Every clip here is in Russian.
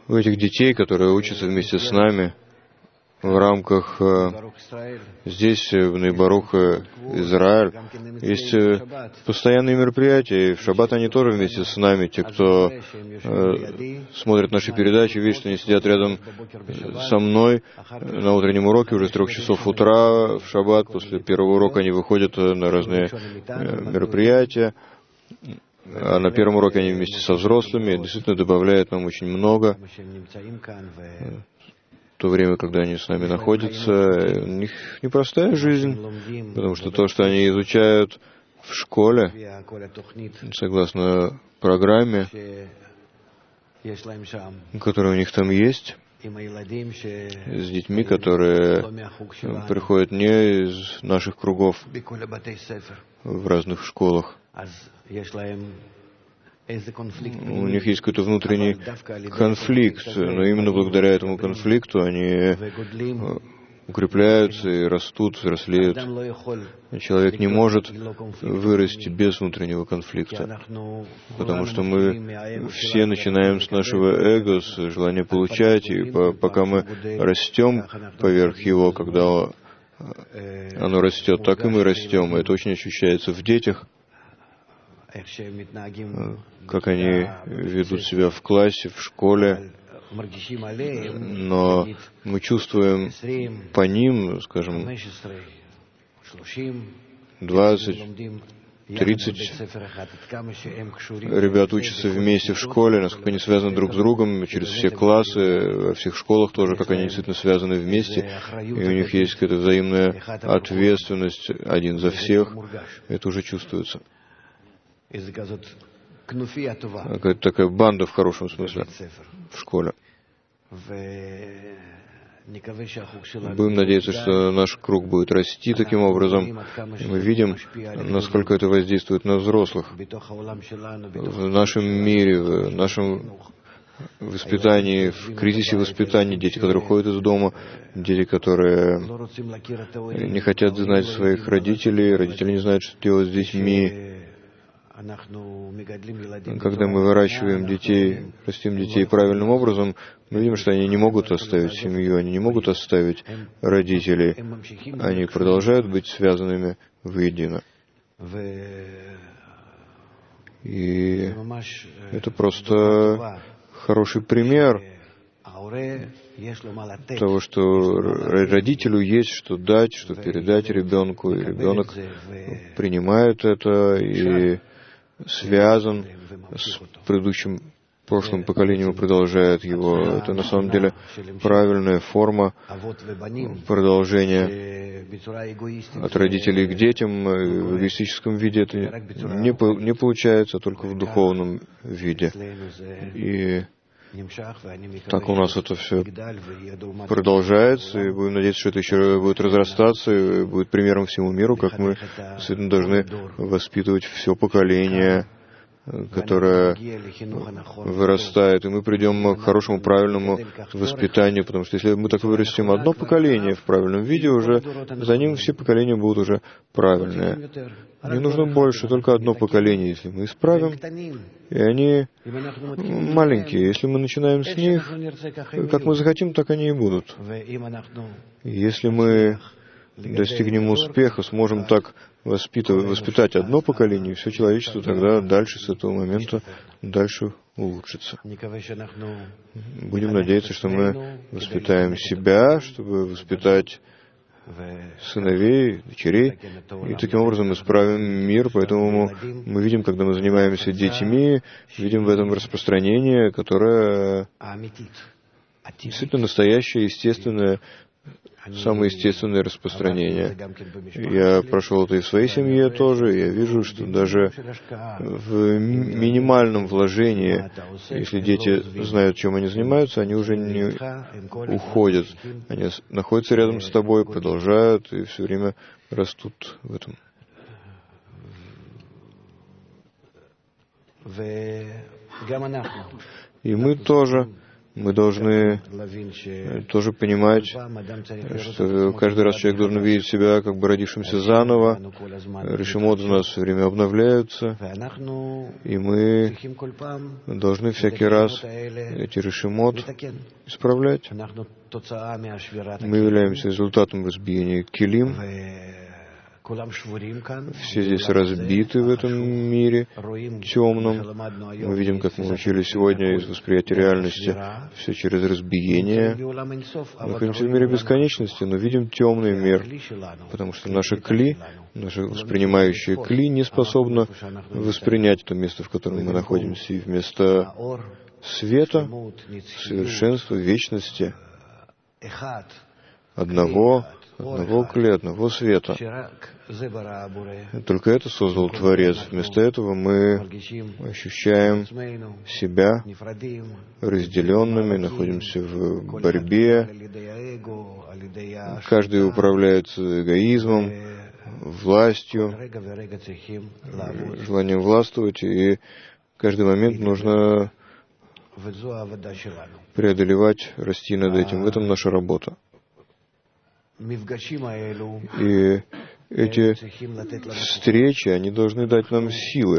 у этих детей, которые учатся вместе с нами в рамках здесь, в Ней-Барух, Израиль, есть постоянные мероприятия, и в шаббат они тоже вместе с нами. Те, кто смотрит наши передачи, видят, что они сидят рядом со мной на утреннем уроке уже с 3 часов утра в шаббат. После первого урока они выходят на разные мероприятия. А на первом уроке они вместе со взрослыми. Это действительно добавляет нам очень много. В то время, когда они с нами находятся, у них непростая жизнь, потому что то, что они изучают в школе, согласно программе, которая у них там есть, с детьми, которые приходят не из наших кругов в разных школах. У них есть какой-то внутренний конфликт, но именно благодаря этому конфликту они укрепляются и растут, взрослеют. Человек не может вырасти без внутреннего конфликта, потому что мы все начинаем с нашего эго, с желания получать, и пока мы растем поверх его, когда оно растет, так и мы растем, и это очень ощущается в детях, как они ведут себя в классе, в школе, но мы чувствуем по ним, скажем, 20, 30 ребят учатся вместе в школе, насколько они связаны друг с другом, через все классы, во всех школах тоже, как они действительно связаны вместе, и у них есть какая-то взаимная ответственность один за всех, это уже чувствуется. Какая-то такая банда в хорошем смысле в школе. Будем надеяться, что наш круг будет расти таким образом. И мы видим, насколько это воздействует на взрослых. В нашем мире, в нашем воспитании, в кризисе воспитания, дети, которые уходят из дома, дети, которые не хотят знать своих родителей, родители не знают, что делать с детьми. Когда мы выращиваем детей, растим детей правильным образом, мы видим, что они не могут оставить семью, они не могут оставить родителей. Они продолжают быть связанными воедино. И это просто хороший пример того, что родителю есть что дать, что передать ребенку, и ребенок принимает это и связан с предыдущим, прошлым поколением и продолжает его. Это на самом деле правильная форма продолжения от родителей к детям. В эгоистическом виде это не получается, только в духовном виде. И так у нас это все продолжается, и будем надеяться, что это еще будет разрастаться, и будет примером всему миру, как мы действительно должны воспитывать все поколение, которое вырастает, и мы придем к хорошему, правильному воспитанию, потому что если мы так вырастим одно поколение в правильном виде, уже за ним все поколения будут уже правильные. Не нужно больше, только одно поколение, если мы исправим, и они маленькие. Если мы начинаем с них, как мы захотим, так они и будут. Если мы достигнем успеха, сможем так воспитать одно поколение, и все человечество тогда дальше, с этого момента, дальше улучшится. Будем надеяться, что мы воспитаем себя, чтобы воспитать сыновей, дочерей, и таким образом исправим мир. Поэтому мы видим, когда мы занимаемся детьми, видим в этом распространение, которое действительно настоящее, естественное, самое естественное распространение. Я прошел это и в своей семье тоже. Я вижу, что даже в минимальном вложении, если дети знают, чем они занимаются, они уже не уходят. Они находятся рядом с тобой, продолжают и все время растут в этом. И мы тоже Мы должны тоже понимать, что каждый раз человек должен видеть себя как бы родившимся заново. Решимот у нас все время обновляются, и мы должны всякий раз эти решимот исправлять. Мы являемся результатом разбиения килим. Все здесь разбиты в этом мире темном. Мы видим, как мы учили сегодня из восприятия реальности, все через разбиение. Мы находимся в мире бесконечности, но видим темный мир, потому что наше кли, наше воспринимающее кли не способно воспринять то место, в котором мы находимся, и вместо света, совершенства, вечности, одного кли, одного света. Только это создал Творец. Вместо этого мы ощущаем себя разделенными, находимся в борьбе. Каждый управляется эгоизмом, властью, желанием властвовать, и каждый момент нужно преодолевать, расти над этим. В этом наша работа. И эти встречи, они должны дать нам силы.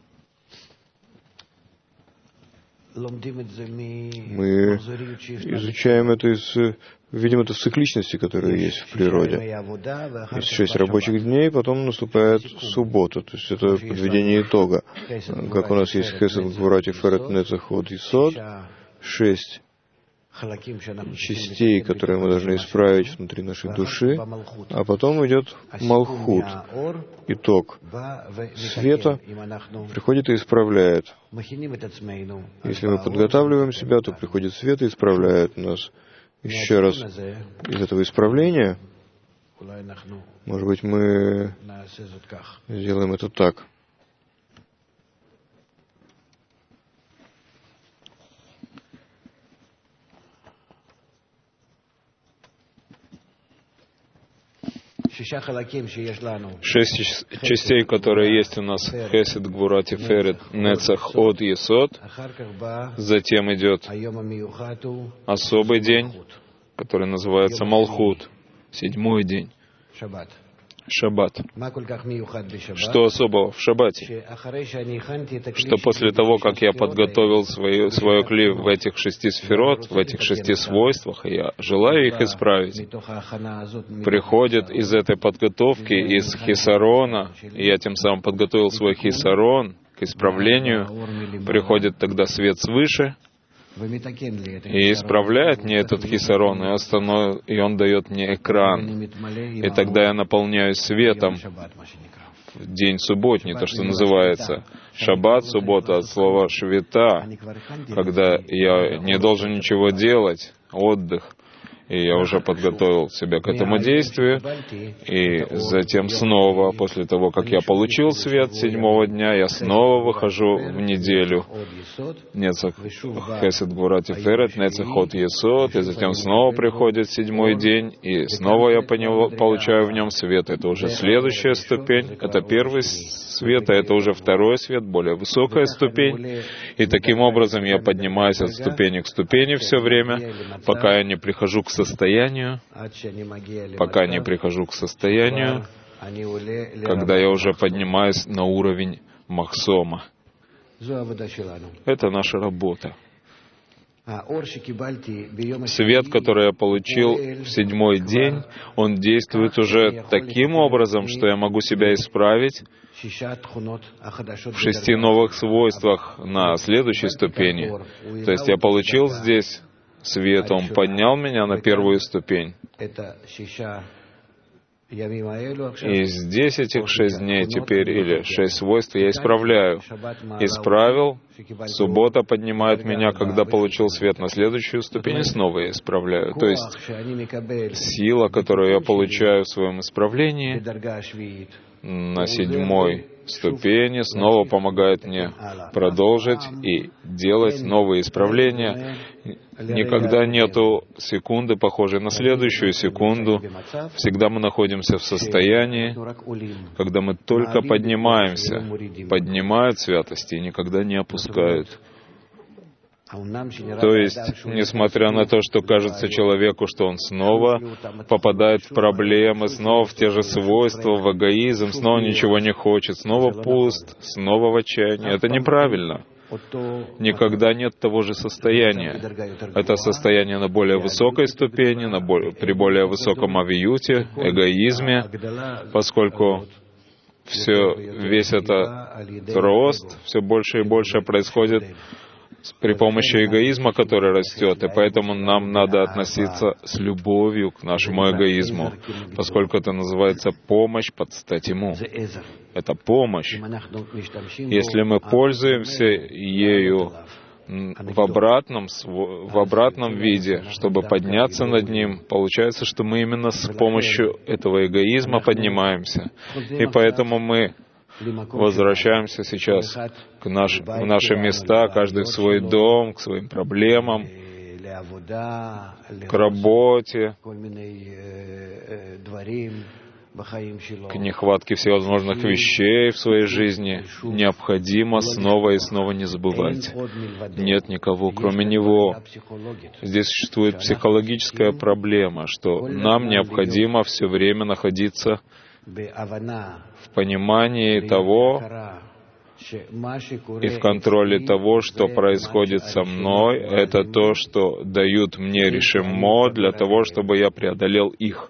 Мы изучаем это видим это в цикличности, которая есть в природе. Есть 6 рабочих дней, потом наступает суббота. То есть это подведение итога. Как у нас есть Хесед, Гвура, Тиферет, Нецах, Ход и Сод. 6 частей, которые мы должны исправить внутри нашей души, а потом идет Малхут, итог света, приходит и исправляет. Если мы подготавливаем себя, то приходит свет и исправляет нас. Еще раз, из этого исправления, может быть, мы сделаем это так. Шесть частей, которые есть у нас: Хесед, Гвура, Тиферет, Нецах, Од, Есод. Затем идет особый день, который называется Малхут, 7-й день, Шаббат. Что особого в Шаббате? Что после того, как я подготовил свое кли в этих 6 сферот, в этих 6 свойствах, и я желаю их исправить, приходит из этой подготовки, из хисарона, и я тем самым подготовил свой хисарон к исправлению, приходит тогда свет свыше, и исправляет мне этот хисарон, и он дает мне экран. И тогда я наполняюсь светом в день субботний, то, что называется шаббат, суббота, от слова швита, когда я не должен ничего делать, отдых. И я уже подготовил себя к этому действию. И затем снова, после того, как я получил свет 7-го дня, я снова выхожу в неделю. Нецах Хесед, Гвура, Тиферет, Нецах, Од, Есод. И затем снова приходит 7-й день, и снова я получаю в нем свет. Это уже следующая ступень. Это первый свет, а это уже второй свет, более высокая ступень. И таким образом я поднимаюсь от ступени к ступени все время, пока я не прихожу к состоянию, когда я уже поднимаюсь на уровень Махсома. Это наша работа. Свет, который я получил в 7-й день, он действует уже таким образом, что я могу себя исправить в 6 новых свойствах на следующей ступени. То есть я получил здесь свет, он поднял меня на 1-ю ступень. И здесь этих 6 дней теперь, или 6 свойств, я исправляю. Исправил, суббота поднимает меня, когда получил свет на следующую ступень, и снова я исправляю. То есть сила, которую я получаю в своем исправлении на 7-й ступени, снова помогает мне продолжить и делать новые исправления. Никогда нету секунды, похожей на следующую секунду. Всегда мы находимся в состоянии, когда мы только поднимаемся, поднимают святости и никогда не опускают. То есть, несмотря на то, что кажется человеку, что он снова попадает в проблемы, снова в те же свойства, в эгоизм, снова ничего не хочет, снова пуст, снова в отчаянии, это неправильно. Никогда нет того же состояния. Это состояние на более высокой ступени, при более высоком авиюте, эгоизме, поскольку весь этот рост все больше и больше происходит при помощи эгоизма, который растет, и поэтому нам надо относиться с любовью к нашему эгоизму, поскольку это называется помощь под стать ему. Это помощь. Если мы пользуемся ею в обратном виде, чтобы подняться над ним, получается, что мы именно с помощью этого эгоизма поднимаемся. И поэтому мы возвращаемся сейчас в наши места, каждый в свой дом, к своим проблемам, к работе, к нехватке всевозможных вещей в своей жизни. Необходимо снова и снова не забывать. Нет никого, кроме Него. Здесь существует психологическая проблема, что нам необходимо все время находиться в понимании того и в контроле того, что происходит со мной, это то, что дают мне решимо для того, чтобы я преодолел их.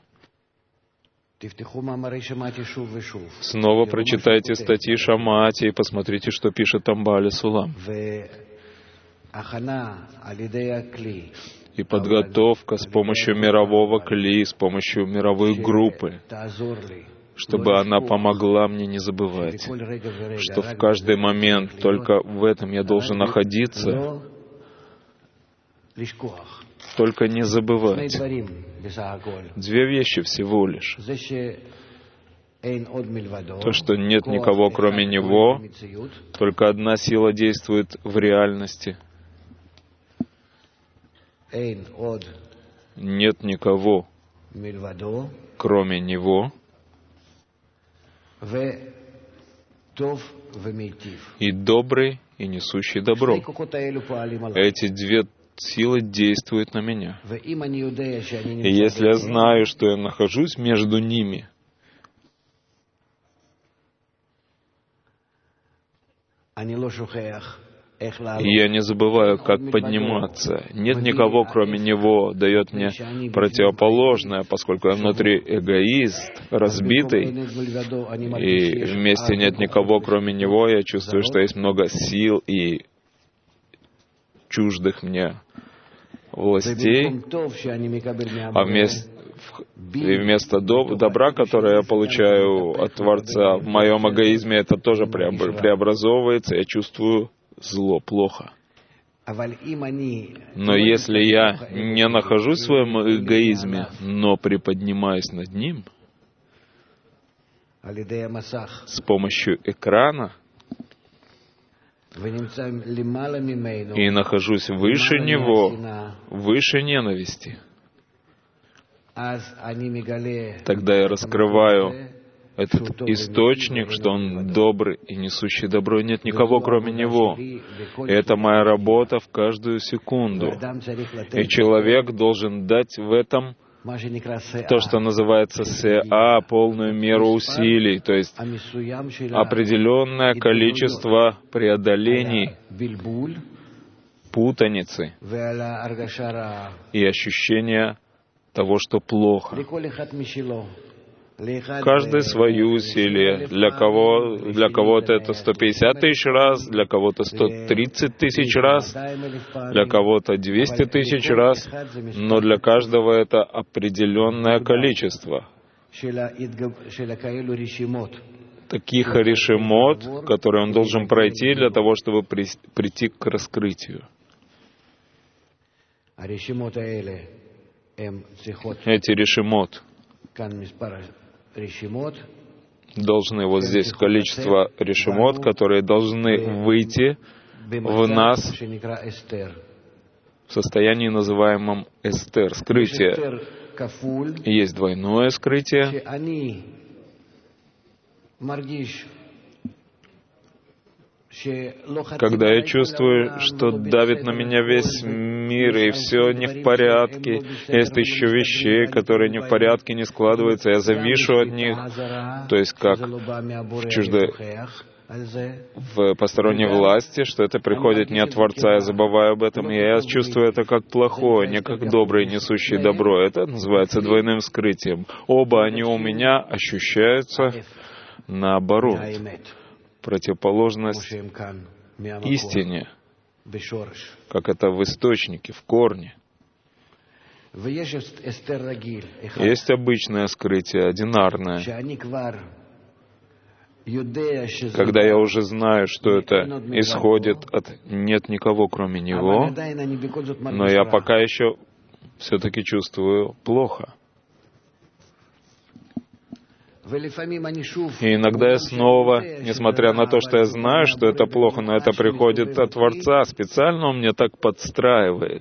Снова прочитайте статьи Шамати и посмотрите, что пишет там Бааля Сулам. И подготовка с помощью мирового кли, с помощью мировой группы, чтобы она помогла мне не забывать, что в каждый момент только в этом я должен находиться, только не забывать. Две вещи всего лишь. То, что нет никого, кроме Него, только одна сила действует в реальности. Нет никого, кроме Него, и добрый, и несущий добро. Эти две силы действуют на меня. И если я знаю, что я нахожусь между ними, и я не забываю, как подниматься. Нет никого, кроме Него, дает мне противоположное, поскольку я внутри эгоист, разбитый, и вместе нет никого, кроме Него, я чувствую, что есть много сил и чуждых мне властей, а вместо добра, которое я получаю от Творца, в моем эгоизме это тоже преобразовывается, я чувствую зло, плохо. Но если я не нахожусь в своем эгоизме, но приподнимаюсь над ним с помощью экрана и нахожусь выше него, выше ненависти, тогда я раскрываю этот источник, что Он добрый и несущий добро, нет никого, кроме Него. И это моя работа в каждую секунду. И человек должен дать в этом то, что называется СА, полную меру усилий, то есть определенное количество преодолений, путаницы и ощущения того, что плохо. Каждый свои усилия. Для кого-то это 150 тысяч раз, для кого-то 130 тысяч раз, для кого-то 200 тысяч раз, но для каждого это определенное количество таких решимот, которые он должен пройти для того, чтобы прийти к раскрытию. Эти решимот должны, вот здесь количество решимот, которые должны выйти в нас в состоянии, называемом эстер, скрытие. Есть двойное скрытие. когда я чувствую, что давит на меня весь мир, и все не в порядке, есть тысячу вещей, которые не в порядке, не складываются, я завишу от них, то есть как в посторонней власти, что это приходит не от Творца, я забываю об этом, и я чувствую это как плохое, не как доброе, несущее добро. Это называется двойным скрытием. Оба они у меня ощущаются наоборот, противоположность истине, как это в источнике, в корне. Есть обычное скрытие, одинарное, когда я уже знаю, что это исходит от «нет никого, кроме Него», но я пока еще все-таки чувствую плохо. И иногда я снова, несмотря на то, что я знаю, что это плохо, но это приходит от Творца, специально Он мне так подстраивает.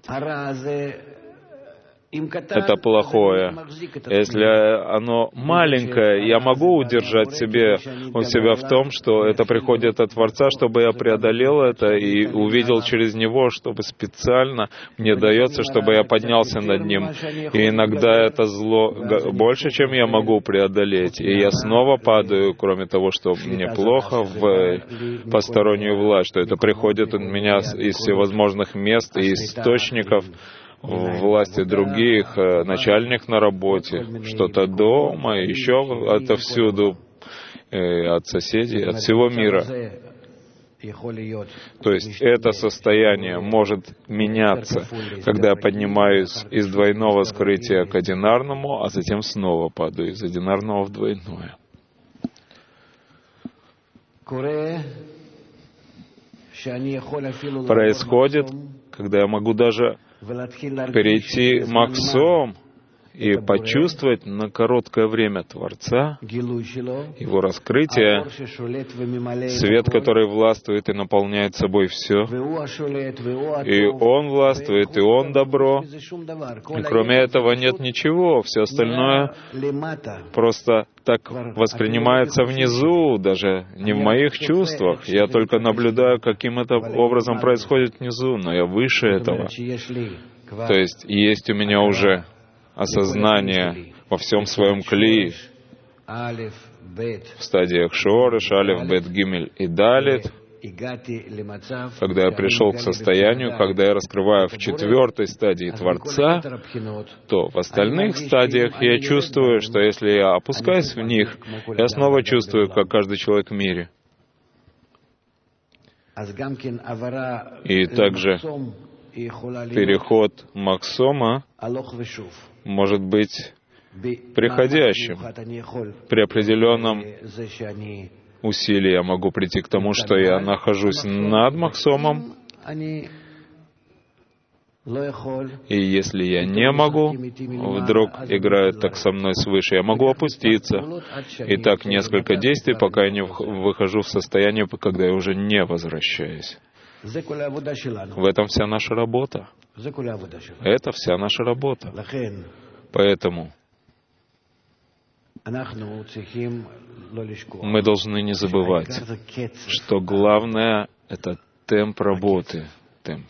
Это плохое. Если оно маленькое, я могу удержать себя в том, что это приходит от Творца, чтобы я преодолел это и увидел через него, чтобы специально мне дается, чтобы я поднялся над ним. И иногда это зло больше, чем я могу преодолеть. И я снова падаю, кроме того, что мне плохо, в постороннюю власть, что это приходит от меня из всевозможных мест и источников, власти других, начальник на работе, что-то дома, еще отовсюду, от соседей, от всего мира. То есть это состояние может меняться, когда я поднимаюсь из двойного скрытия к одинарному, а затем снова падаю из одинарного в двойное. Происходит, когда я могу даже перейти максом и почувствовать на короткое время Творца, Его раскрытие, свет, который властвует и наполняет собой все. И Он властвует, и Он добро. И кроме этого нет ничего. Все остальное просто так воспринимается внизу, даже не в моих чувствах. Я только наблюдаю, каким это образом происходит внизу, но я выше этого. То есть у меня уже осознание во всем своем кли, в стадиях Шореш, Алеф, Бет, Гимель и Далит, когда я пришел к состоянию, когда я раскрываю в 4-й стадии Творца, то в остальных стадиях я чувствую, что если я опускаюсь в них, я снова чувствую, как каждый человек в мире. И также переход Максома может быть приходящим. При определенном усилии я могу прийти к тому, что я нахожусь над Максомом, и если я не могу, вдруг играет так со мной свыше, я могу опуститься. И так несколько действий, пока я не выхожу в состояние, когда я уже не возвращаюсь. В этом вся наша работа. Это вся наша работа. Поэтому мы должны не забывать, что главное — это темп работы, темп.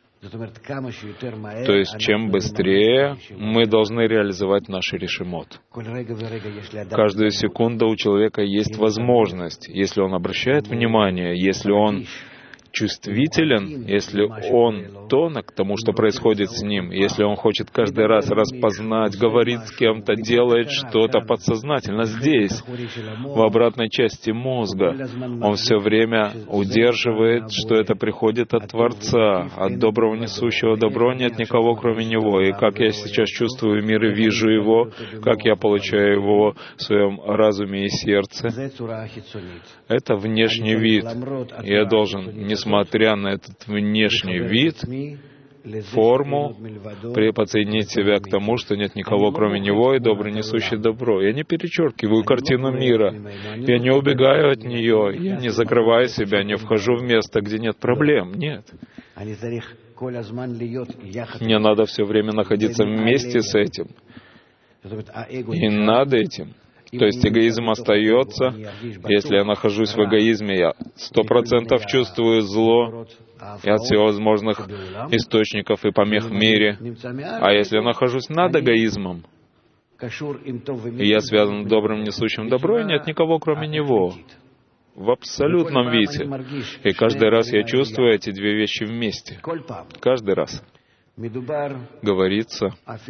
То есть, чем быстрее мы должны реализовать наш решимот. Каждую секунду у человека есть возможность, если он обращает внимание, если он чувствителен, если он тонок к тому, что происходит с ним, если он хочет каждый раз распознать, говорит с кем-то, делает что-то подсознательно здесь, в обратной части мозга, он все время удерживает, что это приходит от Творца, от доброго несущего добро нет никого, кроме Него. И как я сейчас чувствую мир и вижу его, как я получаю его в своем разуме и сердце, это внешний вид. Я должен, несмотря на этот внешний вид, форму, подсоединить себя к тому, что нет никого, кроме Него, и добрый несущий добро. Я не перечеркиваю картину мира. Я не убегаю от нее. Я не закрываю себя, не вхожу в место, где нет проблем. Нет. Мне надо все время находиться вместе с этим. И над этим. То есть эгоизм остается. Если я нахожусь в эгоизме, я 100% чувствую зло и от всевозможных источников и помех в мире. А если я нахожусь над эгоизмом, и я связан с добрым, несущим добро, и нет никого, кроме него, в абсолютном виде. И каждый раз я чувствую эти две вещи вместе. Каждый раз. Говорится,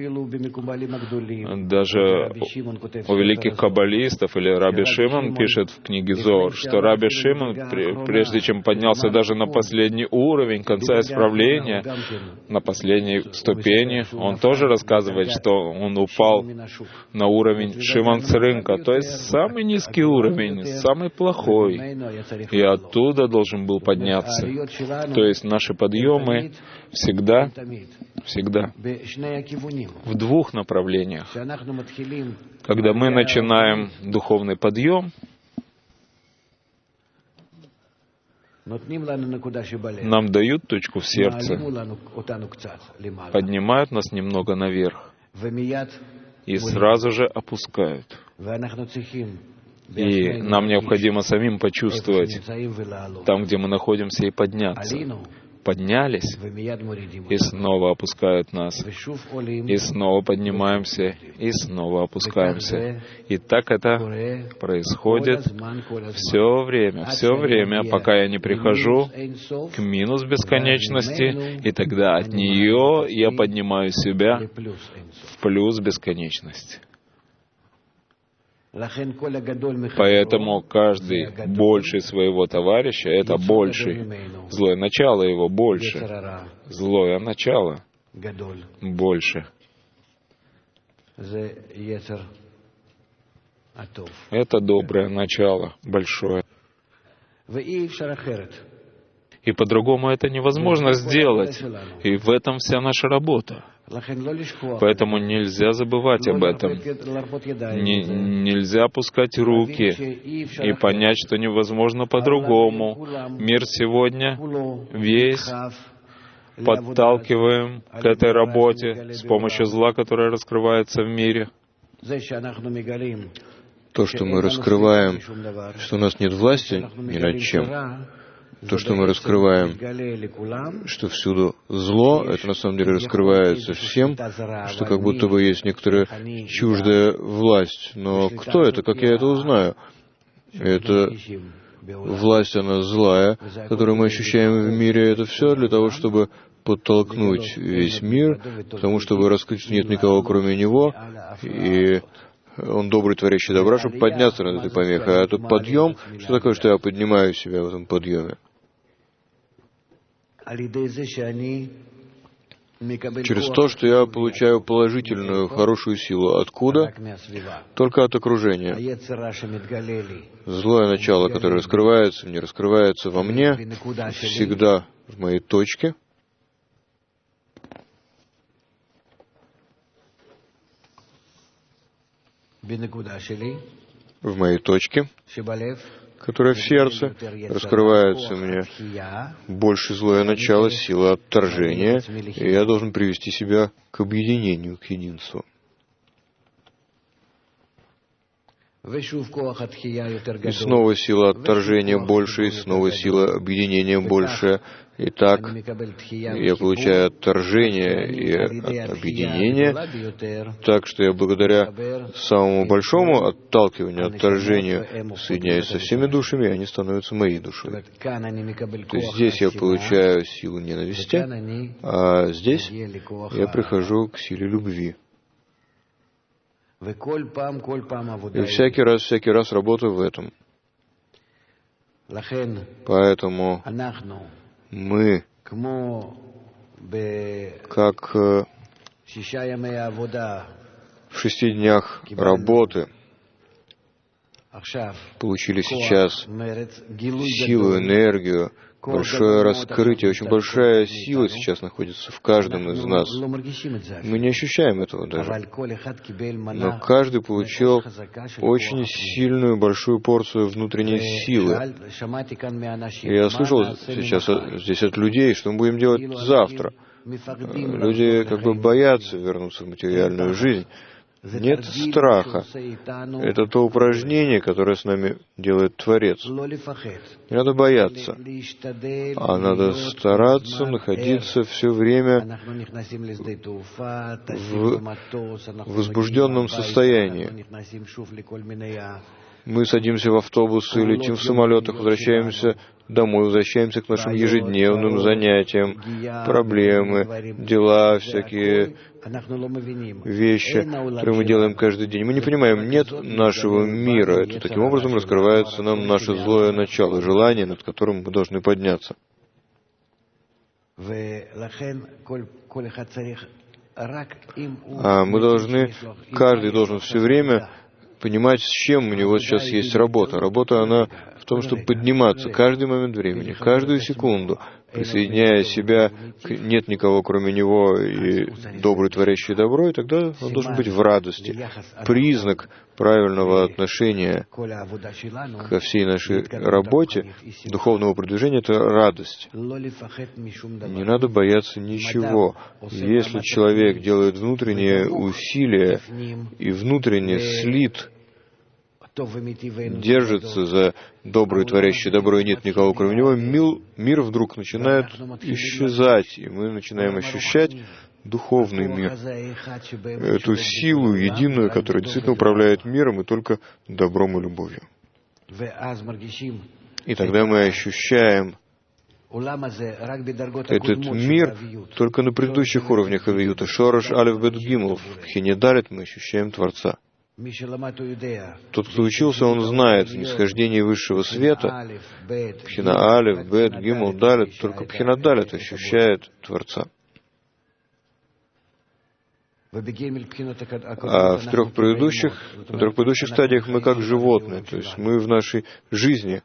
даже у великих каббалистов, или Раби Шимон пишет в книге Зоар, что Раби Шимон, прежде чем поднялся даже на последний уровень конца исправления, на последней ступени, он тоже рассказывает, что он упал на уровень Шимон с рынка, то есть самый низкий уровень, самый плохой, и оттуда должен был подняться. То есть наши подъемы всегда в двух направлениях. Когда мы начинаем духовный подъем, нам дают точку в сердце, поднимают нас немного наверх и сразу же опускают. И нам необходимо самим почувствовать там, где мы находимся, и подняться. Поднялись, и снова опускают нас, и снова поднимаемся, и снова опускаемся. И так это происходит все время, пока я не прихожу к минус бесконечности, и тогда от нее я поднимаю себя в плюс бесконечности. Поэтому каждый больший своего товарища — это больший. Злое начало его больше. Злое начало больше. Это доброе начало, большое. И по-другому это невозможно сделать. И в этом вся наша работа. Поэтому нельзя забывать об этом. Нельзя опускать руки и понять, что невозможно по-другому. Мир сегодня весь подталкиваем к этой работе с помощью зла, которое раскрывается в мире. То, что мы раскрываем, что у нас нет власти ни над чем, то, что мы раскрываем, что всюду зло, это на самом деле раскрывается всем, что как будто бы есть некоторая чуждая власть. Но кто это? Как я это узнаю? Это власть, она злая, которую мы ощущаем в мире. Это все для того, чтобы подтолкнуть весь мир, потому чтобы раскрыть, что нет никого, кроме него, и он добрый, творящий добра, чтобы подняться над этой помехой. А это подъем, что такое, что я поднимаю себя в этом подъеме? Через то, что я получаю положительную, хорошую силу. Откуда? Только от окружения. Злое начало, которое раскрывается в мне, раскрывается во мне, всегда в моей точке. В моей точке, которая в сердце, раскрывается мне больше злое начало, сила отторжения, и я должен привести себя к объединению, к единству. И снова сила отторжения больше, и снова сила объединения больше. И так я получаю отторжение и объединение, так что я благодаря самому большому отталкиванию, отторжению соединяюсь со всеми душами, и они становятся моей душой. То есть здесь я получаю силу ненависти, а здесь я прихожу к силе любви. И всякий раз работаю в этом. Поэтому мы, как в 6 днях работы, получили сейчас силу, энергию, большое раскрытие, очень большая сила сейчас находится в каждом из нас. Мы не ощущаем этого даже. Но каждый получил очень сильную, большую порцию внутренней силы. И я слышал сейчас здесь от людей, что мы будем делать завтра. Люди как бы боятся вернуться в материальную жизнь. Нет страха. Это то упражнение, которое с нами делает Творец. Не надо бояться, а надо стараться находиться все время в возбужденном состоянии. Мы садимся в автобус, летим в самолетах, возвращаемся домой, возвращаемся к нашим ежедневным занятиям, проблемы, дела, всякие вещи, которые мы делаем каждый день. Мы не понимаем, нет нашего мира. Это таким образом раскрывается нам наше злое начало, желание, над которым мы должны подняться. А мы должны, каждый должен все время понимать, с чем у него сейчас есть работа. Работа, она в том, чтобы подниматься каждый момент времени, каждую секунду, присоединяя себя к «нет никого, кроме него» и «добрый, творящий добро», и тогда он должен быть в радости. Признак правильного отношения ко всей нашей работе, духовного продвижения — это радость. Не надо бояться ничего. Если человек делает внутренние усилия и внутренне слит, держится за добрый, творящий добро, и нет никого, кроме него, мир вдруг начинает исчезать, и мы начинаем ощущать духовный мир, эту силу единую, которая действительно управляет миром и только добром и любовью. И тогда мы ощущаем этот мир только на предыдущих уровнях авиюта. Шораш, алеф, бет, гимл. В пхине далит мы ощущаем Творца. Тот, кто учился, он знает в нисхождении высшего света, пхина алеф, бет, гимл, далит, только пхина далит ощущает Творца. А в трех предыдущих стадиях мы как животные, то есть мы в нашей жизни,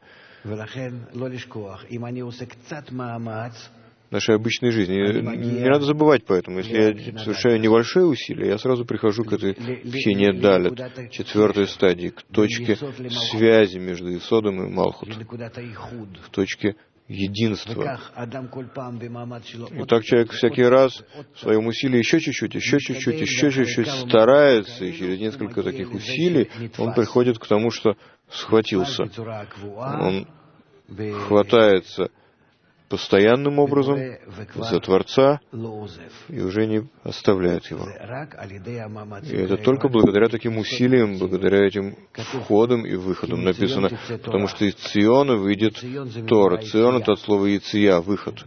нашей обычной жизни. Не надо забывать поэтому, если я совершаю небольшое усилие, я сразу прихожу к этой пхине далит, четвертой стадии, к точке связи между Исодом и Малхут, к точке единства. И так человек всякий раз в своем усилии еще чуть-чуть старается, и через несколько таких усилий он приходит к тому, что схватился. Он хватается постоянным образом за Творца и уже не оставляет его. И это только благодаря таким усилиям, благодаря этим входам и выходам написано, потому что из Циона выйдет Тора. Цион — это от слова Яция, выход.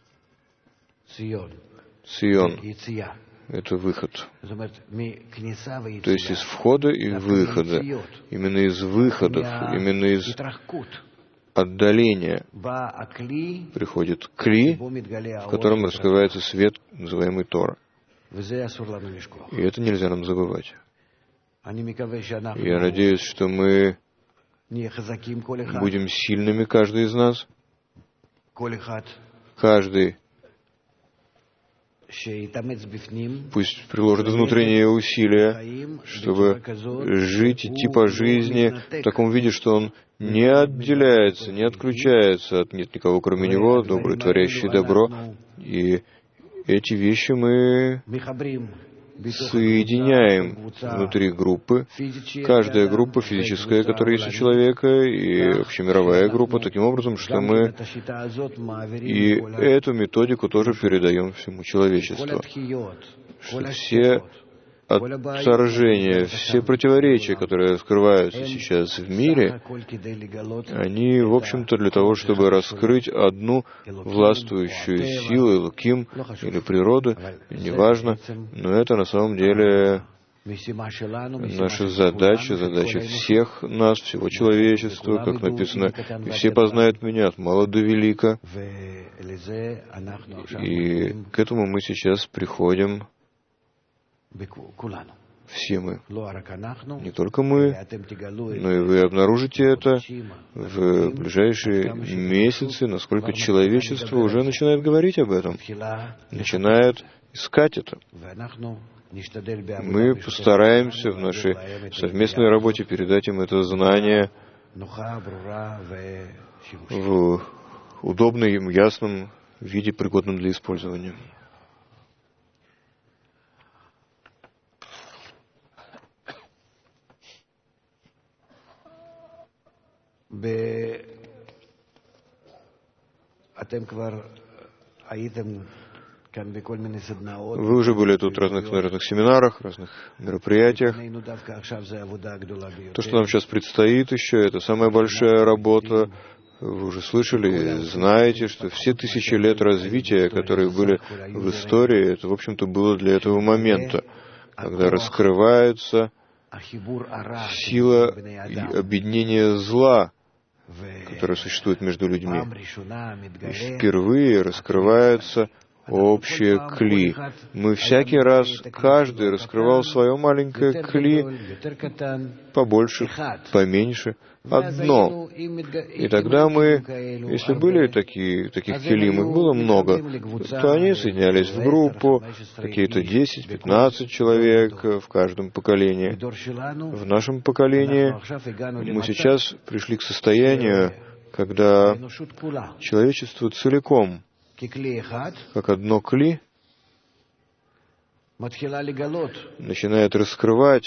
Цион — это выход. То есть из входа и выхода. Именно из выходов, именно из отдаления приходит кли, в котором раскрывается свет, называемый Тора. И это нельзя нам забывать. Я надеюсь, что мы будем сильными, каждый из нас. Каждый пусть приложит внутренние усилия, чтобы жить, идти по жизни в таком виде, что он не отделяется, не отключается от «нет никого, кроме него», добрый, творящий добро. И эти вещи мы соединяем внутри группы. Каждая группа физическая, которая есть у человека, и общемировая группа, таким образом, что мы и эту методику тоже передаем всему человечеству. Что все отторжения, все противоречия, которые раскрываются сейчас в мире, они, в общем-то, для того, чтобы раскрыть одну властвующую силу, Элоким или природу, неважно, но это на самом деле наша задача, задача всех нас, всего человечества, как написано, «И все познают меня от мала до велика». И к этому мы сейчас приходим. Все мы. Не только мы, но и вы обнаружите это в ближайшие месяцы, насколько человечество уже начинает говорить об этом, начинает искать это. Мы постараемся в нашей совместной работе передать им это знание в удобном, ясном виде, пригодном для использования. Вы уже были тут на разных семинарах, разных мероприятиях. То, что нам сейчас предстоит еще, это самая большая работа. Вы уже слышали, знаете, что все тысячи лет развития, которые были в истории, это, в общем-то, было для этого момента, когда раскрывается сила объединения зла, которое существует между людьми. И впервые раскрывается общее кли. Мы всякий раз, каждый раскрывал свое маленькое кли, побольше, поменьше, одно. И тогда мы, если были таких келим, их было много, то они соединялись в группу, какие-то 10-15 человек в каждом поколении. В нашем поколении мы сейчас пришли к состоянию, когда человечество целиком, как одно кли, начинает раскрывать,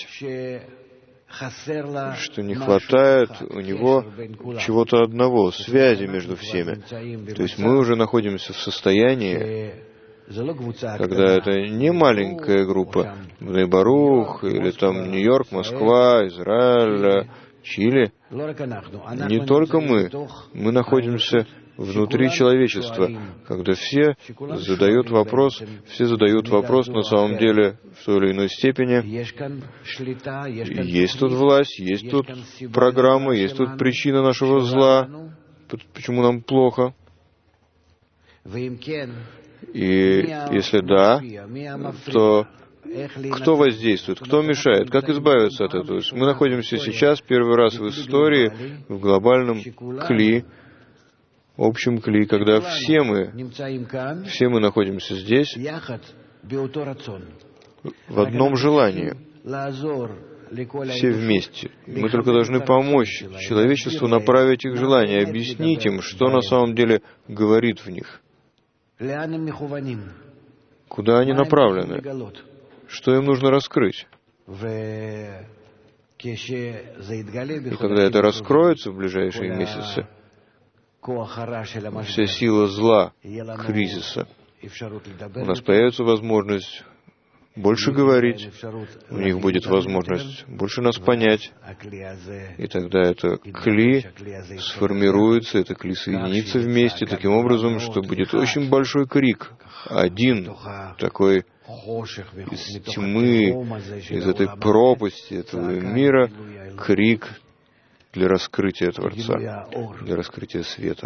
что не хватает у него чего-то одного, связи между всеми. То есть мы уже находимся в состоянии, когда это не маленькая группа, Бней Барух, или там Нью-Йорк, Москва, Израиль, Чили. Не только мы находимся внутри человечества, когда все задают вопрос на самом деле в той или иной степени. Есть тут власть, есть тут программа, есть тут причина нашего зла, почему нам плохо. И если да, то кто воздействует, кто мешает, как избавиться от этого? Мы находимся сейчас первый раз в истории в глобальном кли, общем кли, когда все мы находимся здесь в одном желании, все вместе. Мы только должны помочь человечеству направить их желания, объяснить им, что на самом деле говорит в них, куда они направлены, что им нужно раскрыть. И когда это раскроется в ближайшие месяцы, вся сила зла, кризиса, у нас появится возможность больше говорить, у них будет возможность больше нас понять, и тогда это кли сформируется, это кли соединится вместе таким образом, что будет очень большой крик, один такой из тьмы, из этой пропасти этого мира, крик для раскрытия Творца, для раскрытия света.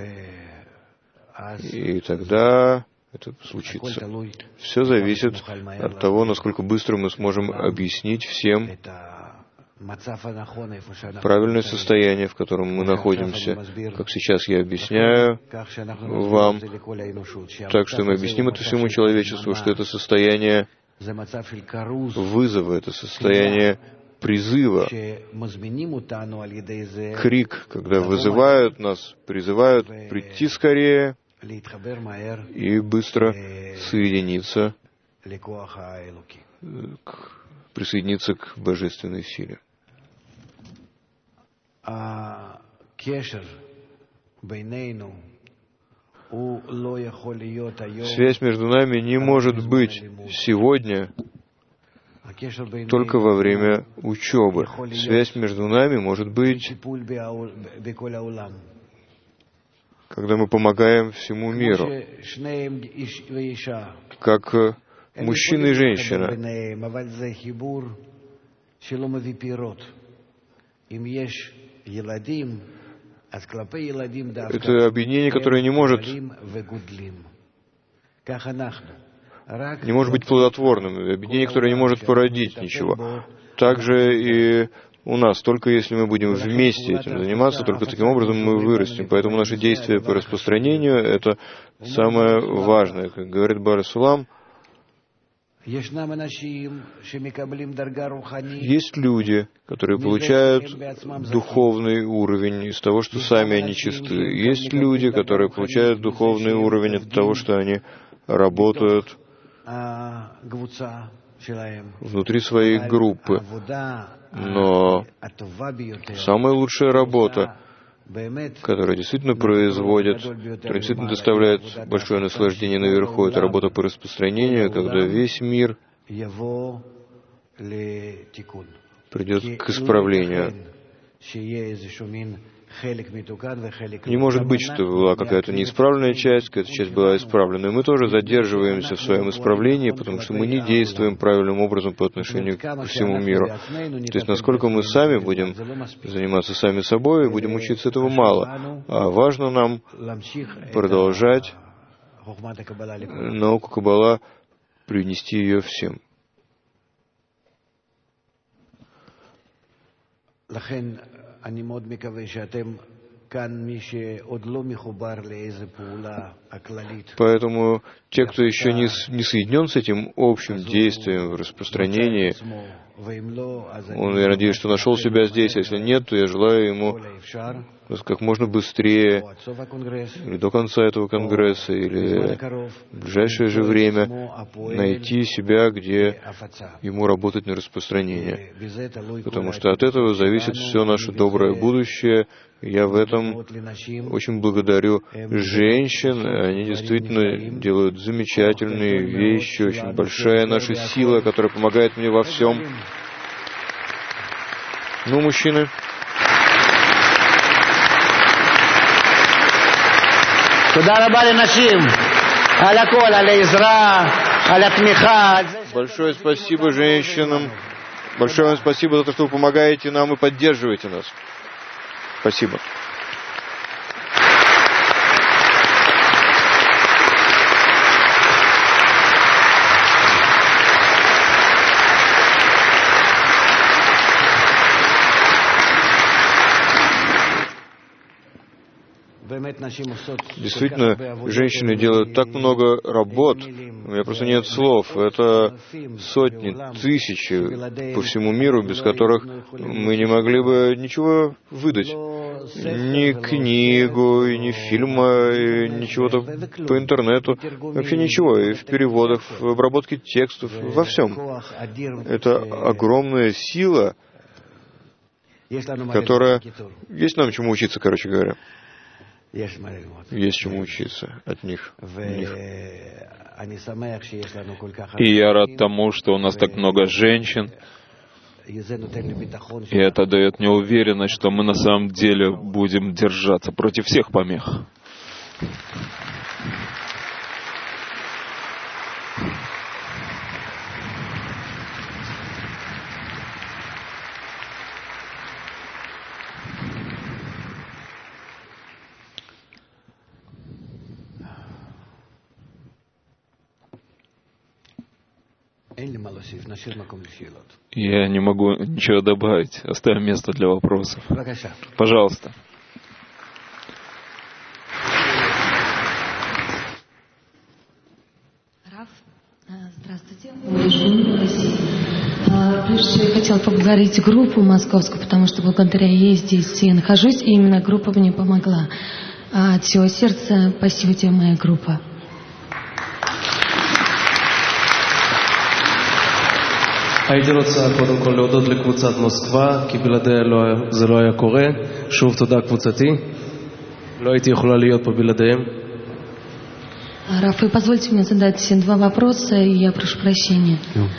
И тогда это случится. Все зависит от того, насколько быстро мы сможем объяснить всем правильное состояние, в котором мы находимся. Как сейчас я объясняю вам, так что мы объясним это всему человечеству, что это состояние вызова, это состояние призыва, крик, когда вызывают нас, призывают прийти скорее и быстро присоединиться к божественной силе. Связь между нами не может быть сегодня только во время учебы. Связь между нами может быть, когда мы помогаем всему миру, как мужчина и женщина. Это объединение, которое не может быть плодотворным, объединение, которое не может породить ничего. Также и у нас, только если мы будем вместе этим заниматься, только таким образом мы вырастем. Поэтому наши действия по распространению — это самое важное. Как говорит Бааль Сулам, есть люди, которые получают духовный уровень из того, что сами они чисты. Есть люди, которые получают духовный уровень от того, что они работают внутри своей группы. Но самая лучшая работа которая действительно производит, которая действительно доставляет большое наслаждение наверху. Это работа по распространению, когда весь мир придет к исправлению. Не может быть, что была какая-то неисправленная часть, какая-то часть была исправлена. И мы тоже задерживаемся в своем исправлении, потому что мы не действуем правильным образом по отношению к всему миру. То есть, насколько мы сами будем заниматься сами собой, и будем учиться, этого мало. А важно нам продолжать науку Каббала, принести ее всем. Поэтому те, кто еще не соединен с этим общим действием в распространении, он, я надеюсь, что нашел себя здесь. А если нет, то я желаю ему как можно быстрее, или до конца этого конгресса, или в ближайшее же время, найти себя, где ему работать на распространение. Потому что от этого зависит все наше доброе будущее. Я в этом очень благодарю женщин. Они действительно делают замечательные вещи, очень большая наша сила, которая помогает мне во всем. Ну, мужчины. Большое спасибо женщинам. Большое вам спасибо за то, что вы помогаете нам и поддерживаете нас. Спасибо. Действительно, женщины делают так много работ, у меня просто нет слов. Это сотни, тысячи по всему миру, без которых мы не могли бы ничего выдать. Ни книгу, ни фильма, ни чего-то по интернету. Вообще ничего. И в переводах, в обработке текстов, во всем. Это огромная сила, которая... Есть нам чему учиться, короче говоря. Есть чему учиться от них. И я рад тому, что у нас так много женщин. И это дает мне уверенность, что мы на самом деле будем держаться против всех помех. Я не могу ничего добавить. Оставим место для вопросов. Пожалуйста. Здравствуйте. Прежде всего, я хотела поблагодарить группу московскую, потому что благодаря ей здесь я нахожусь, и именно группа мне помогла. От всего сердца спасибо тебе, моя группа. הייתי רוצה קודם כל להודות לקבוצת מוסקבה, כי בלעדיה זה לא היה קורה. שוב תודה קבוצתי. לא הייתי יכולה להיות פה בלעדיהם. Раф, позвольте мне задать два вопроса, и я прошу прощения.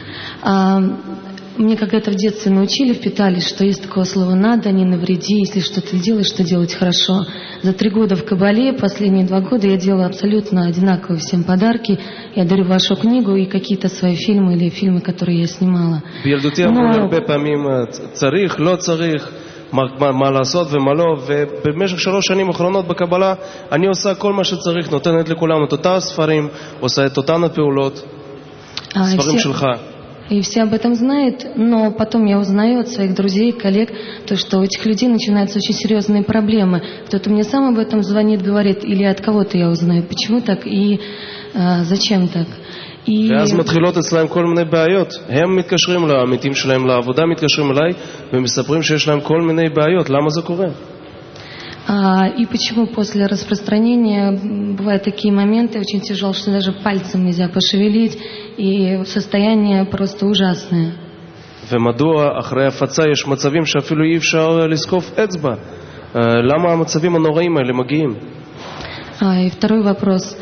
Мне когда-то в детстве научили, впитали, что есть такое слово «надо», «не навреди», если что-то делаешь, что делать хорошо. За 3 года в Кабале, последние 2 года я делаю абсолютно одинаковые всем подарки. Я дарю вашу книгу и какие-то свои фильмы или фильмы, которые я снимала. בילדותי אמרו לי הרבה פעמים צריך, לא צריך, מה לעשות ומה לא, ובמשך 3 שנים האחרונות בקבלה אני עושה כל מה שצריך, נותנת לכולם את אותם ספרים, עושה את אותן הפעולות, ספרים שלך. И все об этом знают, но потом я узнаю от своих друзей, коллег, то, что у этих людей начинаются очень серьезные проблемы. Кто-то мне сам об этом звонит, говорит, или от кого-то я узнаю, почему так и зачем так. ואז מתחילות אצלהם כל מיני בעיות. הם מתקשרים לעמיתים שלהם לעבודה, מתקשרים אליי ומספרים שיש להם כל מיני בעיות. למה זה קורה? И почему после распространения бывают такие моменты, очень тяжело, что даже пальцем нельзя пошевелить, и состояние просто ужасное. ומדוע אחרי הפצה יש מצבים שאפילו אי אפשר לזקוף אצבע? למה המצבים הנוראים האלה מגיעים? И второй вопрос.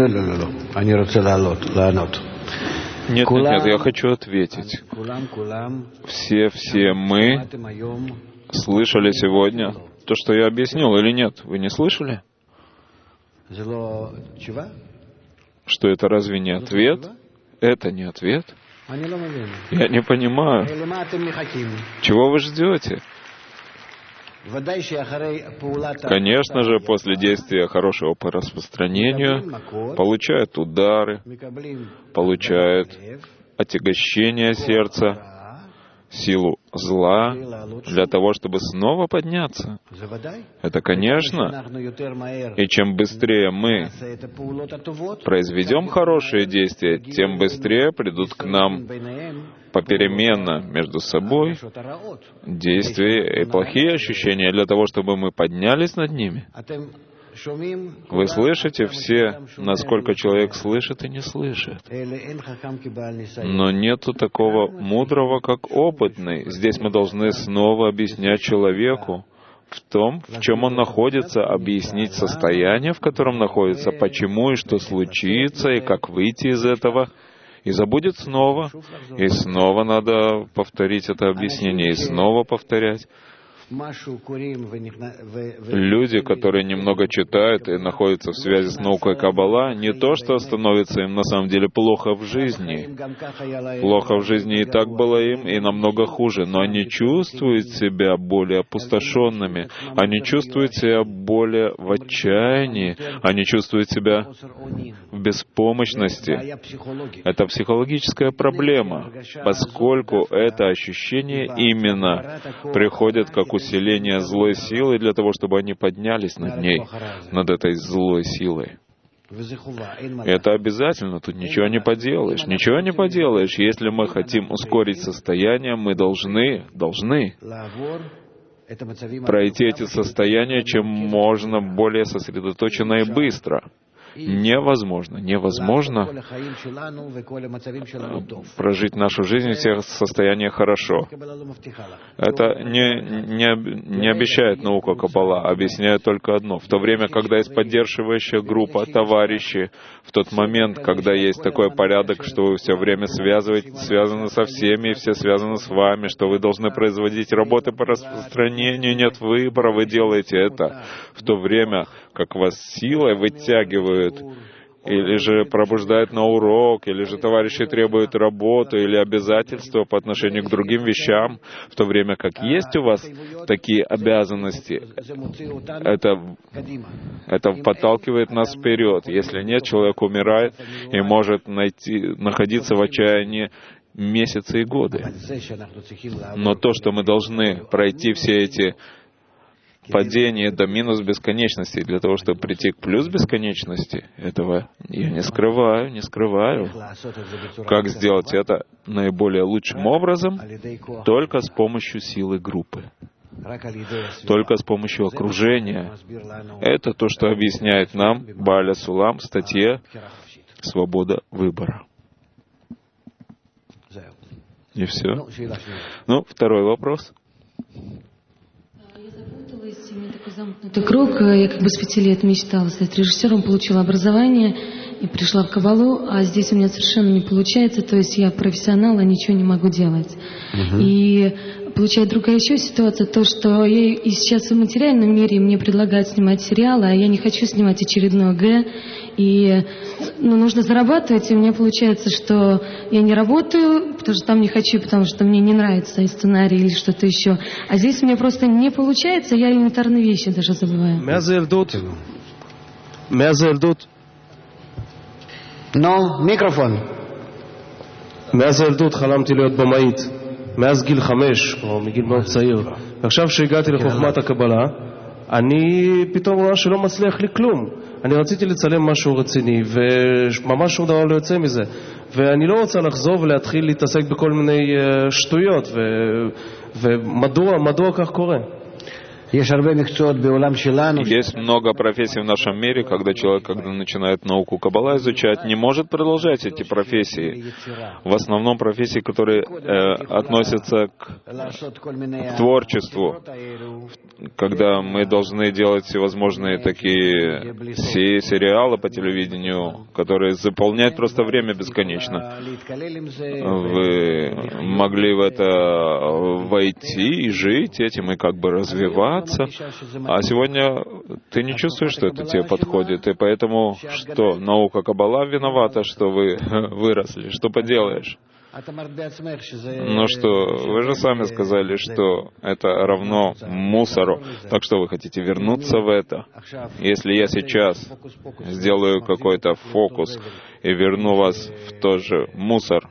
Нет, я хочу ответить. Все мы слышали сегодня то, что я объяснил, или нет? Вы не слышали? Что это разве не ответ? Это не ответ? Я не понимаю. Чего вы ждете? Конечно же, после действия хорошего по распространению получают удары, получают отягощение сердца, силу зла для того, чтобы снова подняться. Это конечно. И чем быстрее мы произведем хорошие действия, тем быстрее придут к нам попеременно между собой действия и плохие ощущения для того, чтобы мы поднялись над ними. Вы слышите все, насколько человек слышит и не слышит. Но нету такого мудрого, как опытный. Здесь мы должны снова объяснять человеку в том, в чем он находится, объяснить состояние, в котором находится, почему и что случится, и как выйти из этого. И забудет снова. И снова надо повторить это объяснение, и снова повторять. Люди, которые немного читают и находятся в связи с наукой Каббала, не то, что становится им на самом деле плохо в жизни. Плохо в жизни и так было им, и намного хуже. Но они чувствуют себя более опустошенными. Они чувствуют себя более в отчаянии. Они чувствуют себя в беспомощности. Это психологическая проблема, поскольку это ощущение именно приходит как усиление злой силы для того, чтобы они поднялись над ней, над этой злой силой. Это обязательно, тут ничего не поделаешь. Ничего не поделаешь. Если мы хотим ускорить состояние, мы должны пройти эти состояния чем можно более сосредоточенно и быстро. Невозможно прожить нашу жизнь в всех состояниях хорошо. Это не обещает наука Каббала, объясняет только одно. В то время, когда есть поддерживающая группа, товарищи, в тот момент, когда есть такой порядок, что вы все время связаны со всеми, и все связаны с вами, что вы должны производить работы по распространению, нет выбора, вы делаете это. В то время, как вас силой вытягивают, или же пробуждают на урок, или же товарищи требуют работу или обязательства по отношению к другим вещам, в то время как есть у вас такие обязанности, это подталкивает нас вперед. Если нет, человек умирает и может находиться в отчаянии месяцы и годы. Но то, что мы должны пройти все эти падение до минус бесконечности, для того, чтобы прийти к плюс бесконечности, этого я не скрываю. Как сделать это наиболее лучшим образом? Только с помощью силы группы. Только с помощью окружения. Это то, что объясняет нам Бааля Сулам в статье «Свобода выбора». И все. Второй вопрос. У меня такой замкнутый круг. Я как бы с 5 лет мечтала стать режиссером, получила образование и пришла в Каббалу, а здесь у меня совершенно не получается, то есть я профессионал, а ничего не могу делать. И получает другая еще ситуация, то, что я и сейчас в материальном мире мне предлагают снимать сериалы, а я не хочу снимать очередной Г, и нужно зарабатывать, и у меня получается, что я не работаю, потому что там не хочу, потому что мне не нравится и сценарий или что-то еще. А здесь у меня просто не получается, я элементарные вещи даже забываю. מיקרופון. מאז הילדות חלמתי להיות במאית. מאז גיל 5, או מגיל מאוד צעיר. ועכשיו שהגעתי לחוכמת הקבלה, אני פתאום רואה שלא מצליח לי כלום. אני רציתי לצלם משהו רציני, וממש שום דבר לא יוצא מזה. ואני לא רוצה לחזור ולהתחיל להתעסק בכל מיני שטויות. ומדוע כך קורה? יש הרבה מקצועות בעולם שלנו. Есть много профессий в нашем мире, когда человек, когда начинает науку Каббала изучать, не может продолжать эти профессии. В основном профессии, которые относятся к творчеству, когда мы должны делать всевозможные такие сериалы по телевидению, которые заполняют просто время бесконечно. Вы могли в это войти и жить этим, и как бы развиваться. А сегодня ты не чувствуешь, что это тебе подходит, и поэтому что? Наука Каббала виновата, что вы выросли. Что поделаешь? Ну что, вы же сами сказали, что это равно мусору. Так что вы хотите вернуться в это? Если я сейчас сделаю какой-то фокус и верну вас в тот же мусор,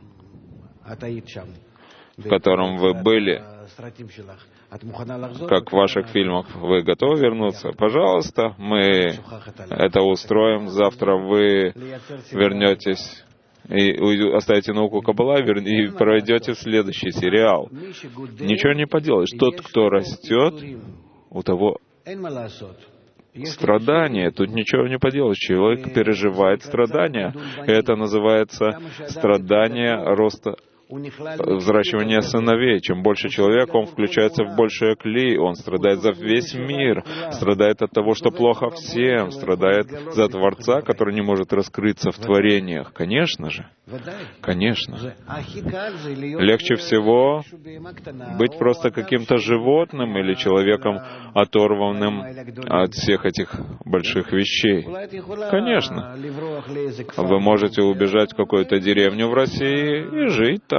в котором вы были, как в ваших фильмах, вы готовы вернуться? Пожалуйста, мы это устроим. Завтра вы вернетесь и оставите науку Каббала и пройдете в следующий сериал. Ничего не поделаешь. Тот, кто растет, у того страдания. Тут ничего не поделаешь. Человек переживает страдания. Это называется страдание роста, взращивание сыновей. Чем больше человек, он включается в большее клей, он страдает за весь мир, страдает от того, что плохо всем, страдает за Творца, который не может раскрыться в творениях. Конечно же. Конечно. Легче всего быть просто каким-то животным или человеком, оторванным от всех этих больших вещей. Конечно. Вы можете убежать в какую-то деревню в России и жить там.